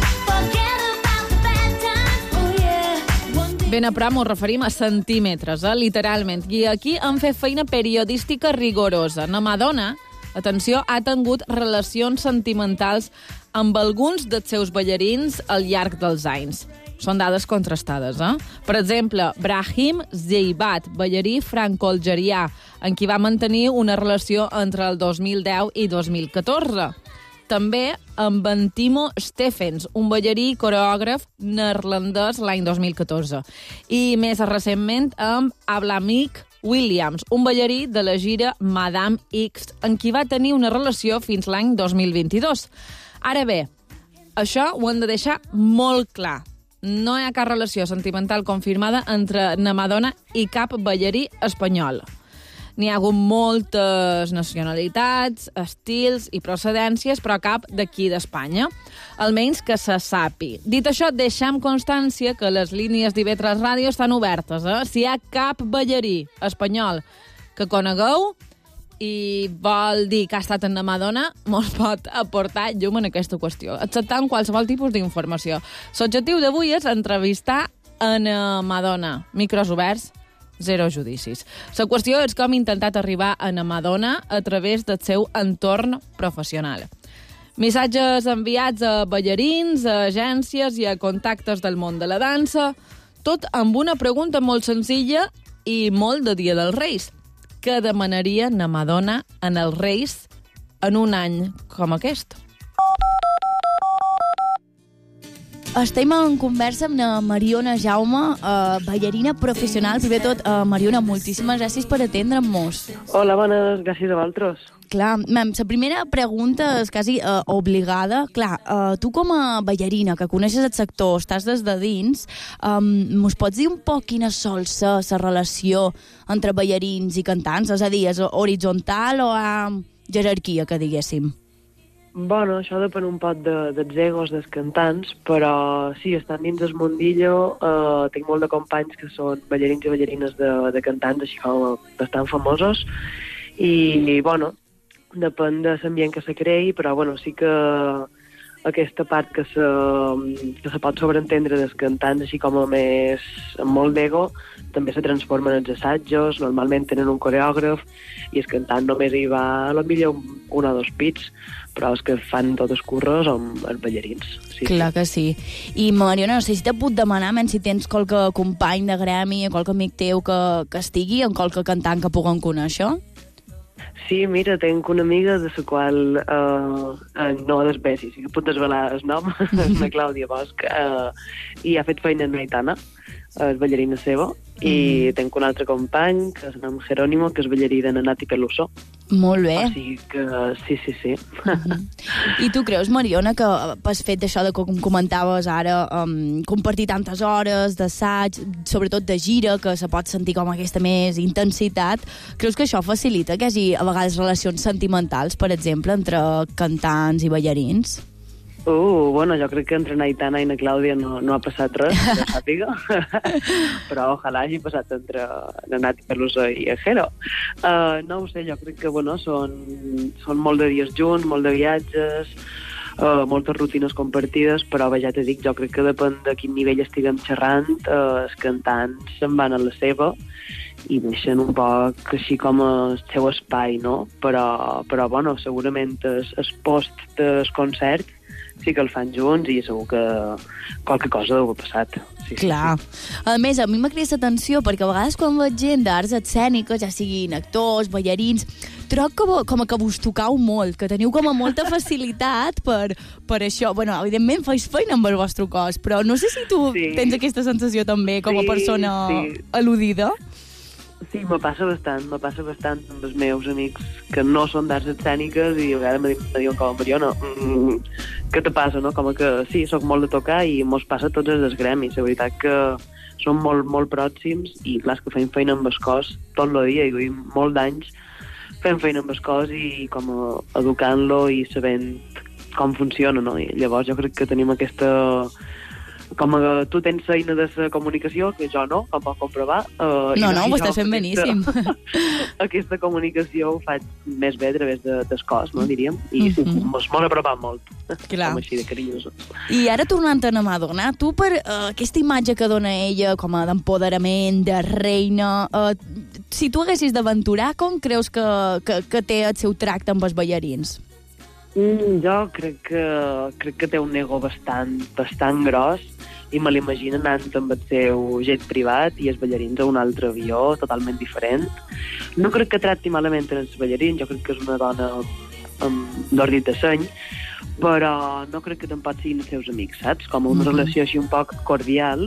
Speaker 4: Ben a prop ens referim a centímetres, literalment. I aquí hem fet feina periodística rigorosa. La Madonna, atenció, ha tingut relacions sentimentals amb alguns dels seus ballarins al llarg dels anys. Són dades contrastades, Per exemple, Brahim Zeibat, ballarí franco-algerià, en qui va mantenir una relació entre el 2010 i 2014. També amb en Timo Steffens, un ballarí i coreògraf neerlandès l'any 2014. I més recentment amb Ablamik Williams, un ballarí de la gira Madame X, en qui va tenir una relació fins l'any 2022. Ara bé, això ho hem de deixar molt clar. No hi ha cap relació sentimental confirmada entre na Madonna i cap ballarí espanyol. N'hi ha hagut moltes nacionalitats, estils i procedències, però cap d'aquí d'Espanya. Almenys que se sapi. Dit això, deixem constància que les línies d'IB3 Ràdio estan obertes. Si hi ha cap ballarí espanyol que conegueu i vol dir que ha estat en la Madonna, mos pot aportar llum en aquesta qüestió, acceptant qualsevol tipus d'informació. L'objectiu d'avui és entrevistar en Madonna. Micros oberts, zero judicis. La qüestió és com ha intentat arribar a na Madonna a través del seu entorn professional. Missatges enviats a ballarins, a agències i a contactes del món de la dansa, tot amb una pregunta molt senzilla i molt de Dia dels Reis. Què demanaria na Madonna en els Reis en un any com aquest?
Speaker 1: Estem en conversa amb la Mariona Jaume, ballarina professional. Primer de tot, Mariona, moltíssimes gràcies per atendre'm-nos.
Speaker 22: Hola, bones, gràcies a vosaltres.
Speaker 1: Clar, la primera pregunta és quasi obligada. Clar, tu com a ballarina, que coneixes el sector, estàs des de dins, mos pots dir un poc quina sol ser la relació entre ballarins i cantants? És a dir, és horitzontal o a jerarquia, que diguéssim?
Speaker 22: Bueno, això depèn un poc dels egos dels cantants, però sí, estan dins del mundillo, tinc molt de companys que són ballarins i ballarines de cantants, així com bastant famosos, i, bueno, depèn de l'ambient que se creï, però, bueno, sí que aquesta part que se pot sobreentendre dels cantants, així com amb molt d'ego, també se transforma en els assajos, normalment tenen un coreògraf, i el cantant només hi va, potser un o dos pits, però els que fan tot el curro són els ballarins. Sí,
Speaker 1: clar que sí. I, Mariona, no sé si te puc demanar si tens qualque company de gremi, qualque amic teu que estigui, en qualque cantant que puguem conèixer?
Speaker 22: Sí, mira, tinc una amiga de la qual no desvesi, sí que puc desvelar el nom, és la Clàudia Bosch, i ha fet feina en Aitana, és ballarina seva, i tinc un altre company, que es nom Jerónimo, que és ballarí de Nati Peluso.
Speaker 1: Molt bé.
Speaker 22: O sigui que sí.
Speaker 1: I tu creus, Mariona, que pel fet d'això que comentaves ara, compartir tantes hores d'assaig, sobretot de gira, que se pot sentir com aquesta més intensitat, creus que això facilita que hi hagi a vegades relacions sentimentals, per exemple, entre cantants i ballarins?
Speaker 22: Bueno, jo crec que entre Aitana i na Clàudia no ha passat res, que sàpiga, però ojalà hagi passat entre la Nati Peluso i el Jero. No ho sé, jo crec que, bueno, són molt de dies junts, molt de viatges, moltes rutines compartides, però ja t'he dit, jo crec que depèn de quin nivell estiguem xerrant, els cantants se'n van a la seva i deixen un poc així com el seu espai, no? Però bueno, segurament el post del concert sí que el fan junts i segur que qualque cosa deu haver passat. Sí,
Speaker 1: clar. Sí. A més, a mi m'ha cridat l'atenció perquè a vegades quan veig gent d'arts escèniques, ja siguin actors, ballarins, troc com que vos tocau molt, que teniu com a molta facilitat per això. Bueno, evidentment fais feina amb el vostre cos, però no sé si tu tens aquesta sensació també com a persona al·ludida.
Speaker 22: Sí, me passa bastant amb els meus amics que no són d'arts escèniques i a vegades me diuen com a Mariona, què te passa, no? Com que sí, soc molt de tocar i mos passa a tots els gremis. La veritat que som molt, molt pròxims i clar, que fem feina amb el cos tot el dia i duim molt d'anys fem feina amb el cos i com educant-lo i sabent com funciona, no? I llavors jo crec que tenim aquesta... Com que tu tens feina de la comunicació, que jo no, com pots comprovar.
Speaker 1: No, ho estàs fent beníssim.
Speaker 22: Aquesta comunicació ho faig més bé a través del cos, no, diríem, i mos molt apropat molt.
Speaker 1: Clar.
Speaker 22: Com així de carinyosos.
Speaker 1: I ara tornant a la Madonna, tu per aquesta imatge que dona ella com a d'empoderament, de reina, si tu haguessis d'aventurar, com creus que té el seu tracte amb els ballarins?
Speaker 22: Jo crec que té un ego bastant gros i me l'imagino anant amb el seu jet privat i els ballarins a un altre avió totalment diferent. No crec que tracti malament els ballarins, jo crec que és una dona d'ordit de seny, però no crec que tampoc siguin els seus amics, saps? Com una relació així un poc cordial,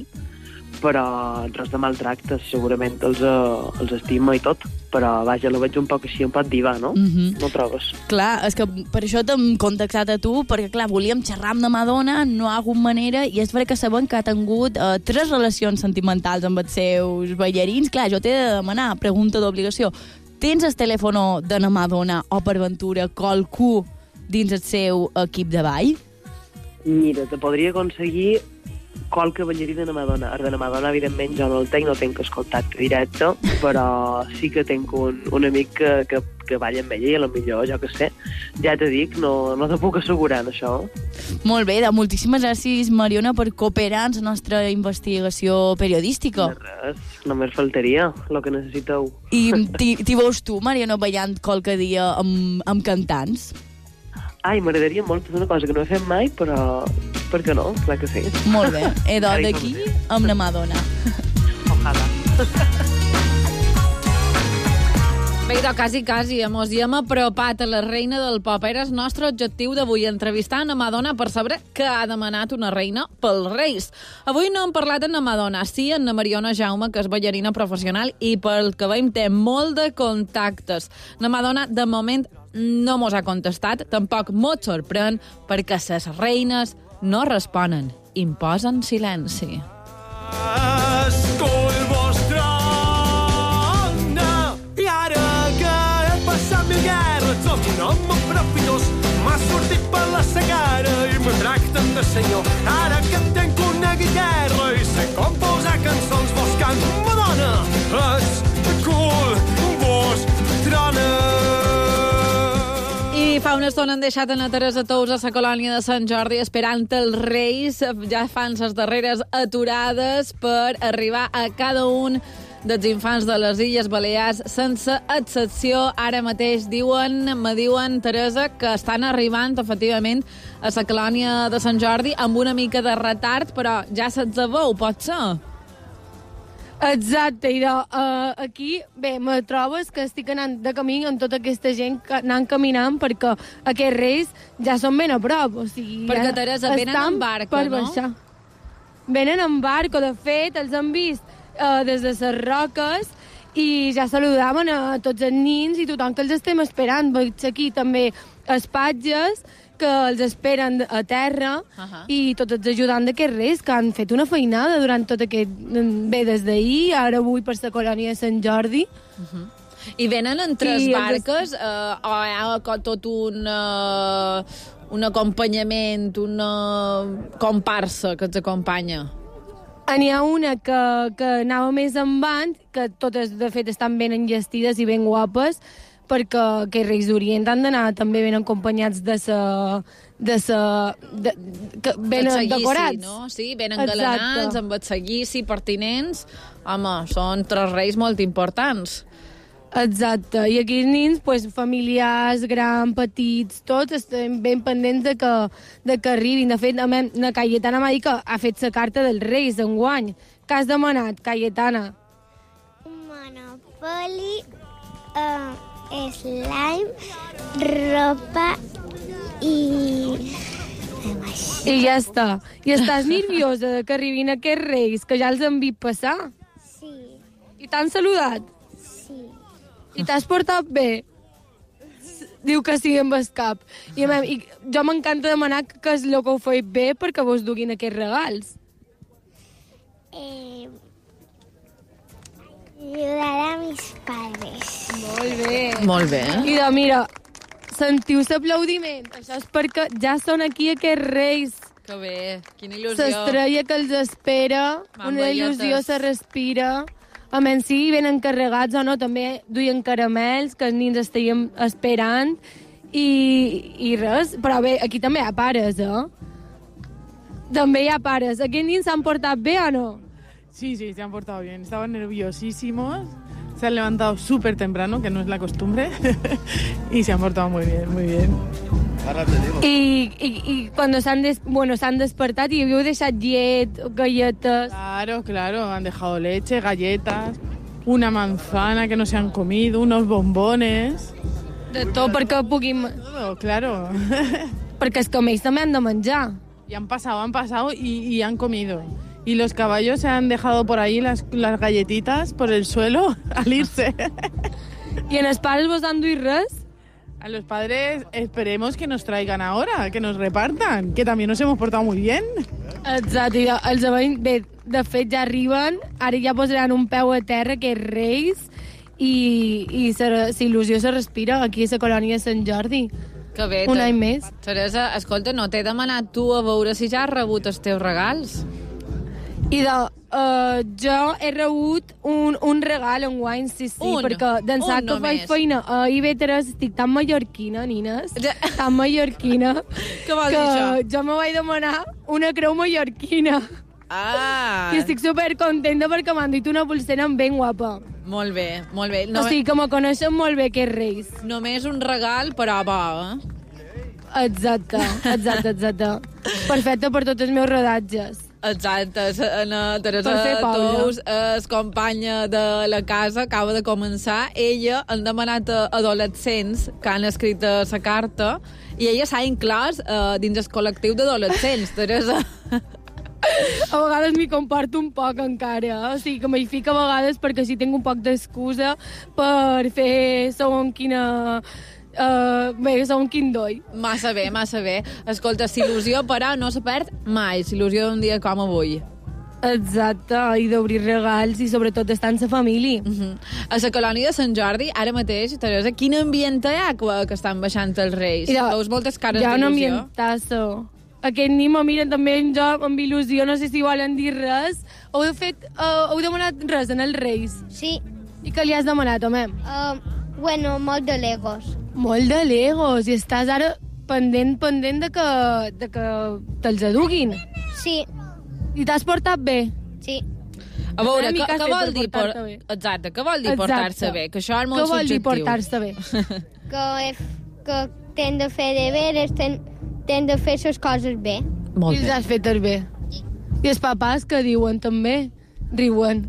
Speaker 22: però res de maltractes, segurament els estima i tot, però vaja, la veig un poc així, un poc diva, no? No trobes?
Speaker 1: Clar, és que per això t'hem contactat a tu, perquè clar, volíem xerrar amb la Madonna, no ha hagut manera, i és veritat que sabem que ha tingut 3 relacions sentimentals amb els seus ballarins. Clar, jo t'he de demanar, pregunta d'obligació, tens el telèfon de la Madonna o per ventura qualcú dins el seu equip de ball?
Speaker 22: Mira, te podria aconseguir qualque ballarí de la Madonna. El de la Madonna, evidentment, jo no el tinc el contacte directe, però sí que tinc un amic que balla amb ella i potser, jo que sé, ja t'he dic, no te puc assegurar d'això.
Speaker 1: Molt bé, moltíssimes gràcies, Mariona, per cooperar en la nostra investigació periodística.
Speaker 22: Res, només faltaria el que necessiteu.
Speaker 1: I t'hi veus tu, Mariona, ballant qualque dia amb cantants?
Speaker 22: Ai, m'agradaria molt, és una cosa que no he fet mai, però per què no? Clar que sí.
Speaker 1: Molt bé, d'aquí amb la Madonna.
Speaker 22: Ojalà.
Speaker 4: Bé, Idò, quasi. Mos hi hem apropat a la reina del pop. Era el nostre objectiu d'avui, entrevistar a Madonna per saber què ha demanat una reina pels Reis. Avui no hem parlat amb Madonna, sí amb Mariona Jaume, que és ballarina professional i pel que veiem té molt de contactes. Madonna, de moment, no mos ha contestat, tampoc mos sorprèn, perquè les reines no responen, imposen silenci.
Speaker 9: Escull vostre Anna, i ara que he passat mil guerres, soc un home profitós, m'ha sortit per la sequera i me tracten de senyor. Ara que tenc una guitarra i sé com posar cançons, vos cant Madonna, escull vostre Anna.
Speaker 4: I fa una estona han deixat a Teresa Tous a la colònia de Sant Jordi esperant els Reis. Ja fan les darreres aturades per arribar a cada un dels infants de les Illes Balears sense excepció. Ara mateix me diuen, Teresa, que estan arribant efectivament a la colònia de Sant Jordi amb una mica de retard, però ja se'ls veu, pot ser?
Speaker 5: Exacte, aquí, bé, me trobes que estic anant de camí amb tota aquesta gent anant caminant perquè aquests Reis ja són ben a prop, o sigui...
Speaker 4: Perquè, Teresa, venen en barca, no?
Speaker 5: Baixar. Venen en barca, de fet, els han vist des de les roques i ja saludaven a tots els nins i tothom que els estem esperant. Veig aquí també espatges que els esperen a terra i tots els ajudants d'aquests Reis que han fet una feinada durant tot aquest... Bé, des d'ahir, ara avui per la colònia de Sant Jordi.
Speaker 4: I venen en tres barques o hi ha tot un acompanyament, una comparsa que els acompanya?
Speaker 5: N'hi ha una que anava més avant, que totes, de fet, estan ben enllestides i ben guapes, perquè aquests Reis d'Orient han d'anar també ben acompanyats ben decorats.
Speaker 4: No? Sí, ben engalanats, amb el seguici pertinents. Home, són tres Reis molt importants.
Speaker 5: Exacte, i aquí els nins, pues, familiars, grans, petits, tots estem ben pendents de que arribin. De fet, la Cayetana m'ha dit que ha fet la carta dels Reis d'enguany. Què has demanat, Cayetana?
Speaker 7: Un monopoli, slime, ropa i
Speaker 5: ja està. I estàs nerviosa que arribin aquests Reis, que ja els han vist passar?
Speaker 7: Sí.
Speaker 5: I t'han saludat?
Speaker 7: Sí.
Speaker 5: I t'has portat bé? Diu que sí amb el cap. I jo m'encanta demanar que és el que ho feia bé perquè vos duguin aquests regals.
Speaker 7: Ayudar a mis padres.
Speaker 5: Molt bé.
Speaker 4: Molt bé.
Speaker 5: I mira, sentiu l'aplaudiment. Això és perquè ja són aquí aquests Reis.
Speaker 4: Que bé, quina il·lusió.
Speaker 5: L'estrella que els espera, una il·lusió se respira. A menys sí, ben encarregats o no, també duien caramels que els nins estaven esperant i res. Però bé, aquí també hi ha pares, També hi ha pares. Aquests nins s'han portat bé o no?
Speaker 8: Sí, se han portado bien. Estaban nerviosísimos. Se han levantado súper temprano, que no es la costumbre. Y se han portado muy bien, muy bien.
Speaker 5: I quan s'han despertat i havíeu deixat llet, galletes...
Speaker 8: Claro, han dejado leche, galletas, una manzana que no se han comido, unos bombones...
Speaker 5: De tot perquè puguin...
Speaker 8: Todo, claro.
Speaker 5: Perquè els camells també han de menjar.
Speaker 8: Y han pasado y han comido. Y los caballos se han dejado por ahí las galletitas por el suelo al irse.
Speaker 5: ¿Y en els pares vos han duit res?
Speaker 8: A los padres esperemos que nos traigan ahora, que nos repartan, que también nos hemos portado muy bien.
Speaker 5: Exacte, bé, de fet ja arriben, ara ja posaran un peu a terra, que és Reis, i la il·lusió se respira aquí a la colònia de Sant Jordi.
Speaker 4: Que bé.
Speaker 5: Un any més.
Speaker 4: Teresa, escolta, no t'he demanat tu a veure si ja has rebut els teus regals?
Speaker 5: I jo he rebut un regal enguany, sí, perquè d'ençà que faig feina a IB3 estic tan mallorquina, nines, tan mallorquina,
Speaker 4: Què vol dir això?
Speaker 5: Que jo me vaig demanar una creu mallorquina. I estic supercontenta perquè m'han dit una pulsera ben guapa.
Speaker 4: Molt bé, molt bé.
Speaker 5: O sigui que me coneixen molt bé aquests Reis.
Speaker 4: Només un regal, però bo,
Speaker 5: Exacte. Perfecte per tots els meus rodatges.
Speaker 4: Exacte, Teresa
Speaker 5: Per fer Paula.
Speaker 4: Tous, és companya de la casa, acaba de començar. Ella han demanat a adolescents que han escrit la carta i ella s'ha inclòs dins el col·lectiu d'adolescents, Teresa.
Speaker 5: A vegades m'hi comporto un poc encara, o sigui que m'hi fico a vegades perquè així tinc un poc d'excusa per fer segons quina... segons quin doi.
Speaker 4: Massa bé, massa bé. Escolta, s'il·lusió, però no se perd mai. S'il·lusió d'un dia com avui.
Speaker 5: Exacte, i d'obrir regals i sobretot estar amb la família.
Speaker 4: A la colònia de Sant Jordi, ara mateix, Teresa, quin ambient hi ha que estan baixant els Reis? Veus moltes cares
Speaker 5: hi ha un
Speaker 4: d'il·lusió?
Speaker 5: ambientasso. Aquest nit me miren també en jo amb il·lusió, no sé si volen dir res. Heu demanat res en els Reis?
Speaker 7: Sí.
Speaker 5: I què li has demanat, home?
Speaker 7: Bueno, molt de Legos.
Speaker 5: Molt de Legos, i estàs ara pendent de que te'ls aduguin.
Speaker 7: Sí.
Speaker 5: I t'has portat bé?
Speaker 7: Sí.
Speaker 4: A veure,
Speaker 5: Mica
Speaker 4: què
Speaker 5: fet
Speaker 4: vol
Speaker 5: per
Speaker 4: dir
Speaker 5: portar-te bé.
Speaker 4: Exacte, què vol dir portar-se bé? Que això és molt
Speaker 5: Què vol dir
Speaker 4: subjectiu.
Speaker 5: portar-se bé?
Speaker 7: Que t'hem de fer deberes, t'hem de fer les coses bé.
Speaker 4: Molt
Speaker 5: I els has fet bé. I els papàs que diuen també? Riuen.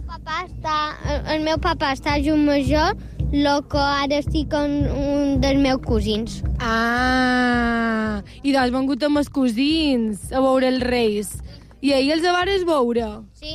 Speaker 7: El meu papà està a Junt Major, el que ara estic amb un dels meus cosins.
Speaker 5: Ah, i has vengut amb els cosins a veure els Reis. I ahir els vares veure?
Speaker 7: Sí.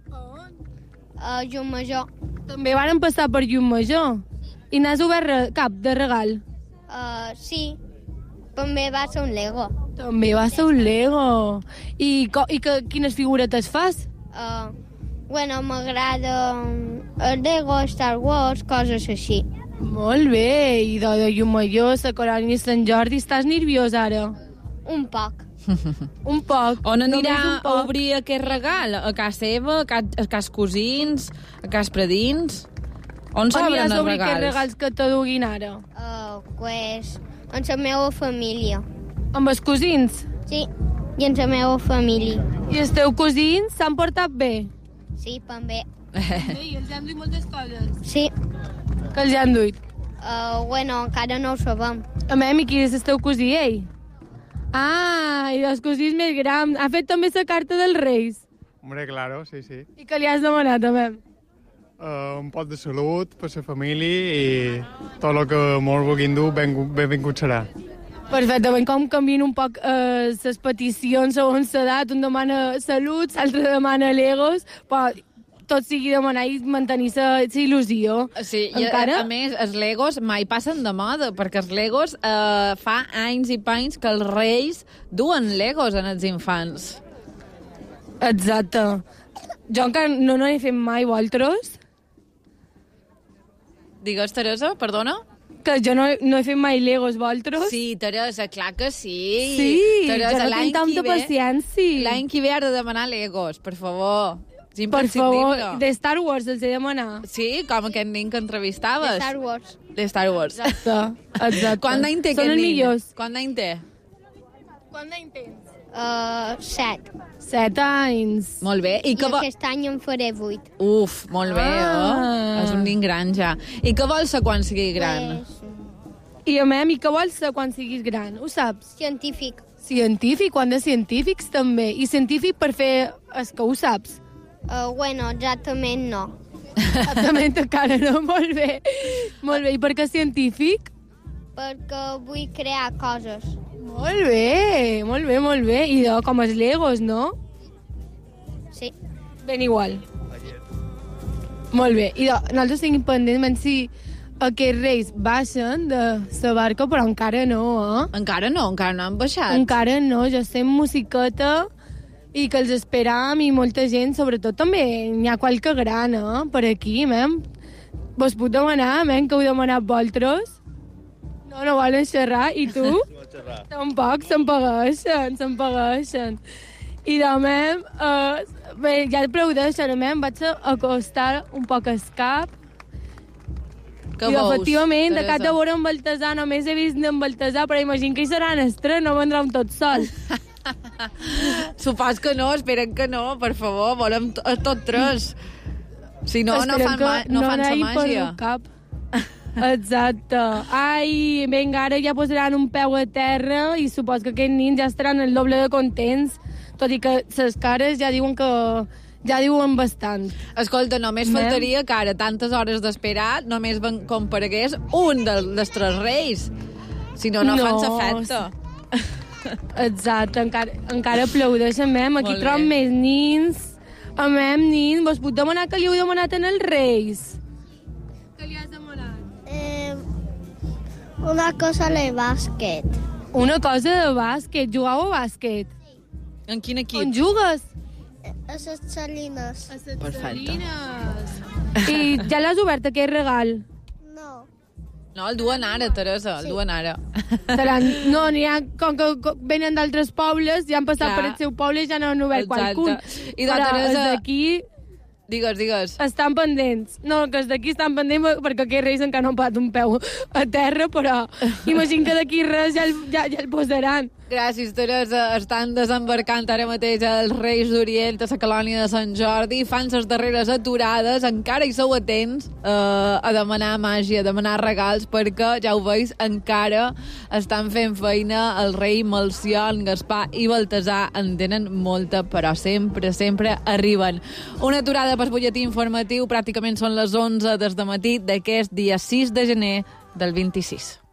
Speaker 7: A Junt Major.
Speaker 5: També varen passar per Junt Major. I n'has obert cap de regal?
Speaker 7: Sí. També va ser un Lego.
Speaker 5: També va ser un Lego. I quines figuretes fas?
Speaker 7: Bueno, m'agrada el Lego, Star Wars, coses així.
Speaker 5: Molt bé. I de Junt Major, la colònia de Sant Jordi, estàs nerviós ara?
Speaker 7: Un poc.
Speaker 5: Un poc.
Speaker 4: On anirà
Speaker 5: Només un
Speaker 4: a
Speaker 5: poc.
Speaker 4: obrir aquest regal? A casa seva? A casa cosins? A casa predins? On s'obren
Speaker 5: Aniràs a
Speaker 4: els
Speaker 5: obrir aquests
Speaker 4: regals?
Speaker 5: regals que t'aduguin ara?
Speaker 7: Pues, amb la meva família.
Speaker 5: Amb els cosins?
Speaker 7: Sí, i amb la meva família.
Speaker 5: I els teus cosins s'han portat bé?
Speaker 7: Sí, també.
Speaker 5: I els han duit moltes coses?
Speaker 7: Sí.
Speaker 5: Que els han duit?
Speaker 7: Bueno, encara no ho sabem.
Speaker 5: I qui és el teu cosí, ell? Ah, i els cosins més grans. Ha fet també la carta dels Reis?
Speaker 11: Hombre, claro, sí, sí.
Speaker 5: I què li has demanat, també?
Speaker 11: Un pot de salut per la família i tot el que molt vulguin dur, benvingut serà.
Speaker 5: Perfecte, ben com canvien un poc les peticions segons l'edat. Un demana salut, l'altre demana Legos, però tot sigui demanar i mantenir la il·lusió.
Speaker 4: Sí, i a més, els Legos mai passen de moda, perquè els Legos fa anys i panys que els Reis duen Legos en els infants.
Speaker 5: Exacte. Jo encara no n'he fet mai, vosaltres?
Speaker 4: Digues, Teresa, perdona?
Speaker 5: Que jo no he fet mai Legos, vosaltres?
Speaker 4: Sí, Teresa, clar que sí.
Speaker 5: Sí,
Speaker 4: Teresa,
Speaker 5: jo no tinc tanta paciència.
Speaker 4: L'any que ve has de demanar Legos, per favor. És
Speaker 5: Per favor,
Speaker 4: imprescindible.
Speaker 5: de Star Wars els he de demanar.
Speaker 4: Sí, com aquest nen que entrevistaves.
Speaker 7: De Star Wars.
Speaker 4: De Star Wars.
Speaker 5: Exacte.
Speaker 4: Quant d'any té
Speaker 5: Són
Speaker 4: aquest
Speaker 5: els
Speaker 4: nen?
Speaker 5: millors.
Speaker 4: Quant d'any té?
Speaker 5: Quant d'any tens?
Speaker 7: 7.
Speaker 5: 7 anys.
Speaker 4: Molt bé.
Speaker 7: I aquest any en faré 8.
Speaker 4: Uf, molt bé, És un nen gran ja. I què vols ser quan sigui gran?
Speaker 5: I a mi què vols ser quan siguis gran? Ho saps?
Speaker 7: Científic.
Speaker 5: Científic? Quan de científics també. I científic per fer el que ho saps?
Speaker 7: Bueno, exactament no.
Speaker 5: Exactament encara no. Molt bé. Molt bé. I per què científic?
Speaker 7: Perquè vull crear coses.
Speaker 5: Molt bé, molt bé, molt bé. I com els Legos, no?
Speaker 7: Sí.
Speaker 5: Ben igual. Molt bé. I nosaltres tenim pendent si aquests Reis baixen de la barca, però encara no,
Speaker 4: Encara no han baixat.
Speaker 5: Encara no, jo sé musiqueta i que els esperam i molta gent, sobretot també n'hi ha qualque gran, per aquí, Vos puc demanar, que heu demanat vosaltres? No volen xerrar. I tu? Tampoc, se'n pagueixen. I demà, bé, ja prou d'això, vaig acostar un poc el cap.
Speaker 4: Què
Speaker 5: I
Speaker 4: veus,
Speaker 5: efectivament, de
Speaker 4: Teresa?
Speaker 5: cap de veure en Baltasar, només he vist en Baltasar, però imagino que hi serà en estrès, no vendrà un tot sol.
Speaker 4: Supos que no, esperen que no, per favor, volem tot tres. Si no, no fan sa màgia.
Speaker 5: Cap. Exacte. Ai, vinga, ara ja posaran un peu a terra i supos que aquests nins ja estaran el doble de contents tot i que les cares ja diuen bastant.
Speaker 4: Escolta, només faltaria que ara, tantes hores d'esperar, només comparegués un dels tres reis. Si no fan s'afecta.
Speaker 5: Exacte, encara aplaudeixen, mem. Aquí trobem més nins. Nins, vos puc demanar que li heu demanat en els reis? Què li has demanat?
Speaker 7: Una cosa de bàsquet.
Speaker 5: Una cosa de bàsquet? Jugau a bàsquet?
Speaker 4: En quin equip?
Speaker 5: On jugues?
Speaker 7: A les Salines.
Speaker 4: Perfecte.
Speaker 5: I ja l'has obert, aquest regal?
Speaker 4: No, el duen ara, Teresa, el duen ara.
Speaker 5: No, n'hi ha, com que venen d'altres pobles, ja han passat per el seu poble i ja no han obert qualcun.
Speaker 4: I de Teresa...
Speaker 5: d'aquí...
Speaker 4: Digues.
Speaker 5: Estan pendents. No, que els d'aquí estan pendents perquè aquests reis encara no han posat un peu a terra, però imagino que d'aquí res ja el posaran.
Speaker 4: Gràcies, Teresa. Estan desembarcant ara mateix els Reis d'Orient a la colònia de Sant Jordi. Fan les darreres aturades. Encara hi sou atents a demanar màgia, a demanar regals, perquè, ja ho veus, encara estan fent feina el rei Melcior, Gaspar i Baltasar. En tenen molta, però sempre arriben. Una aturada per butlletí informatiu. Pràcticament són les 11 des de matí d'aquest dia 6 de gener del 26.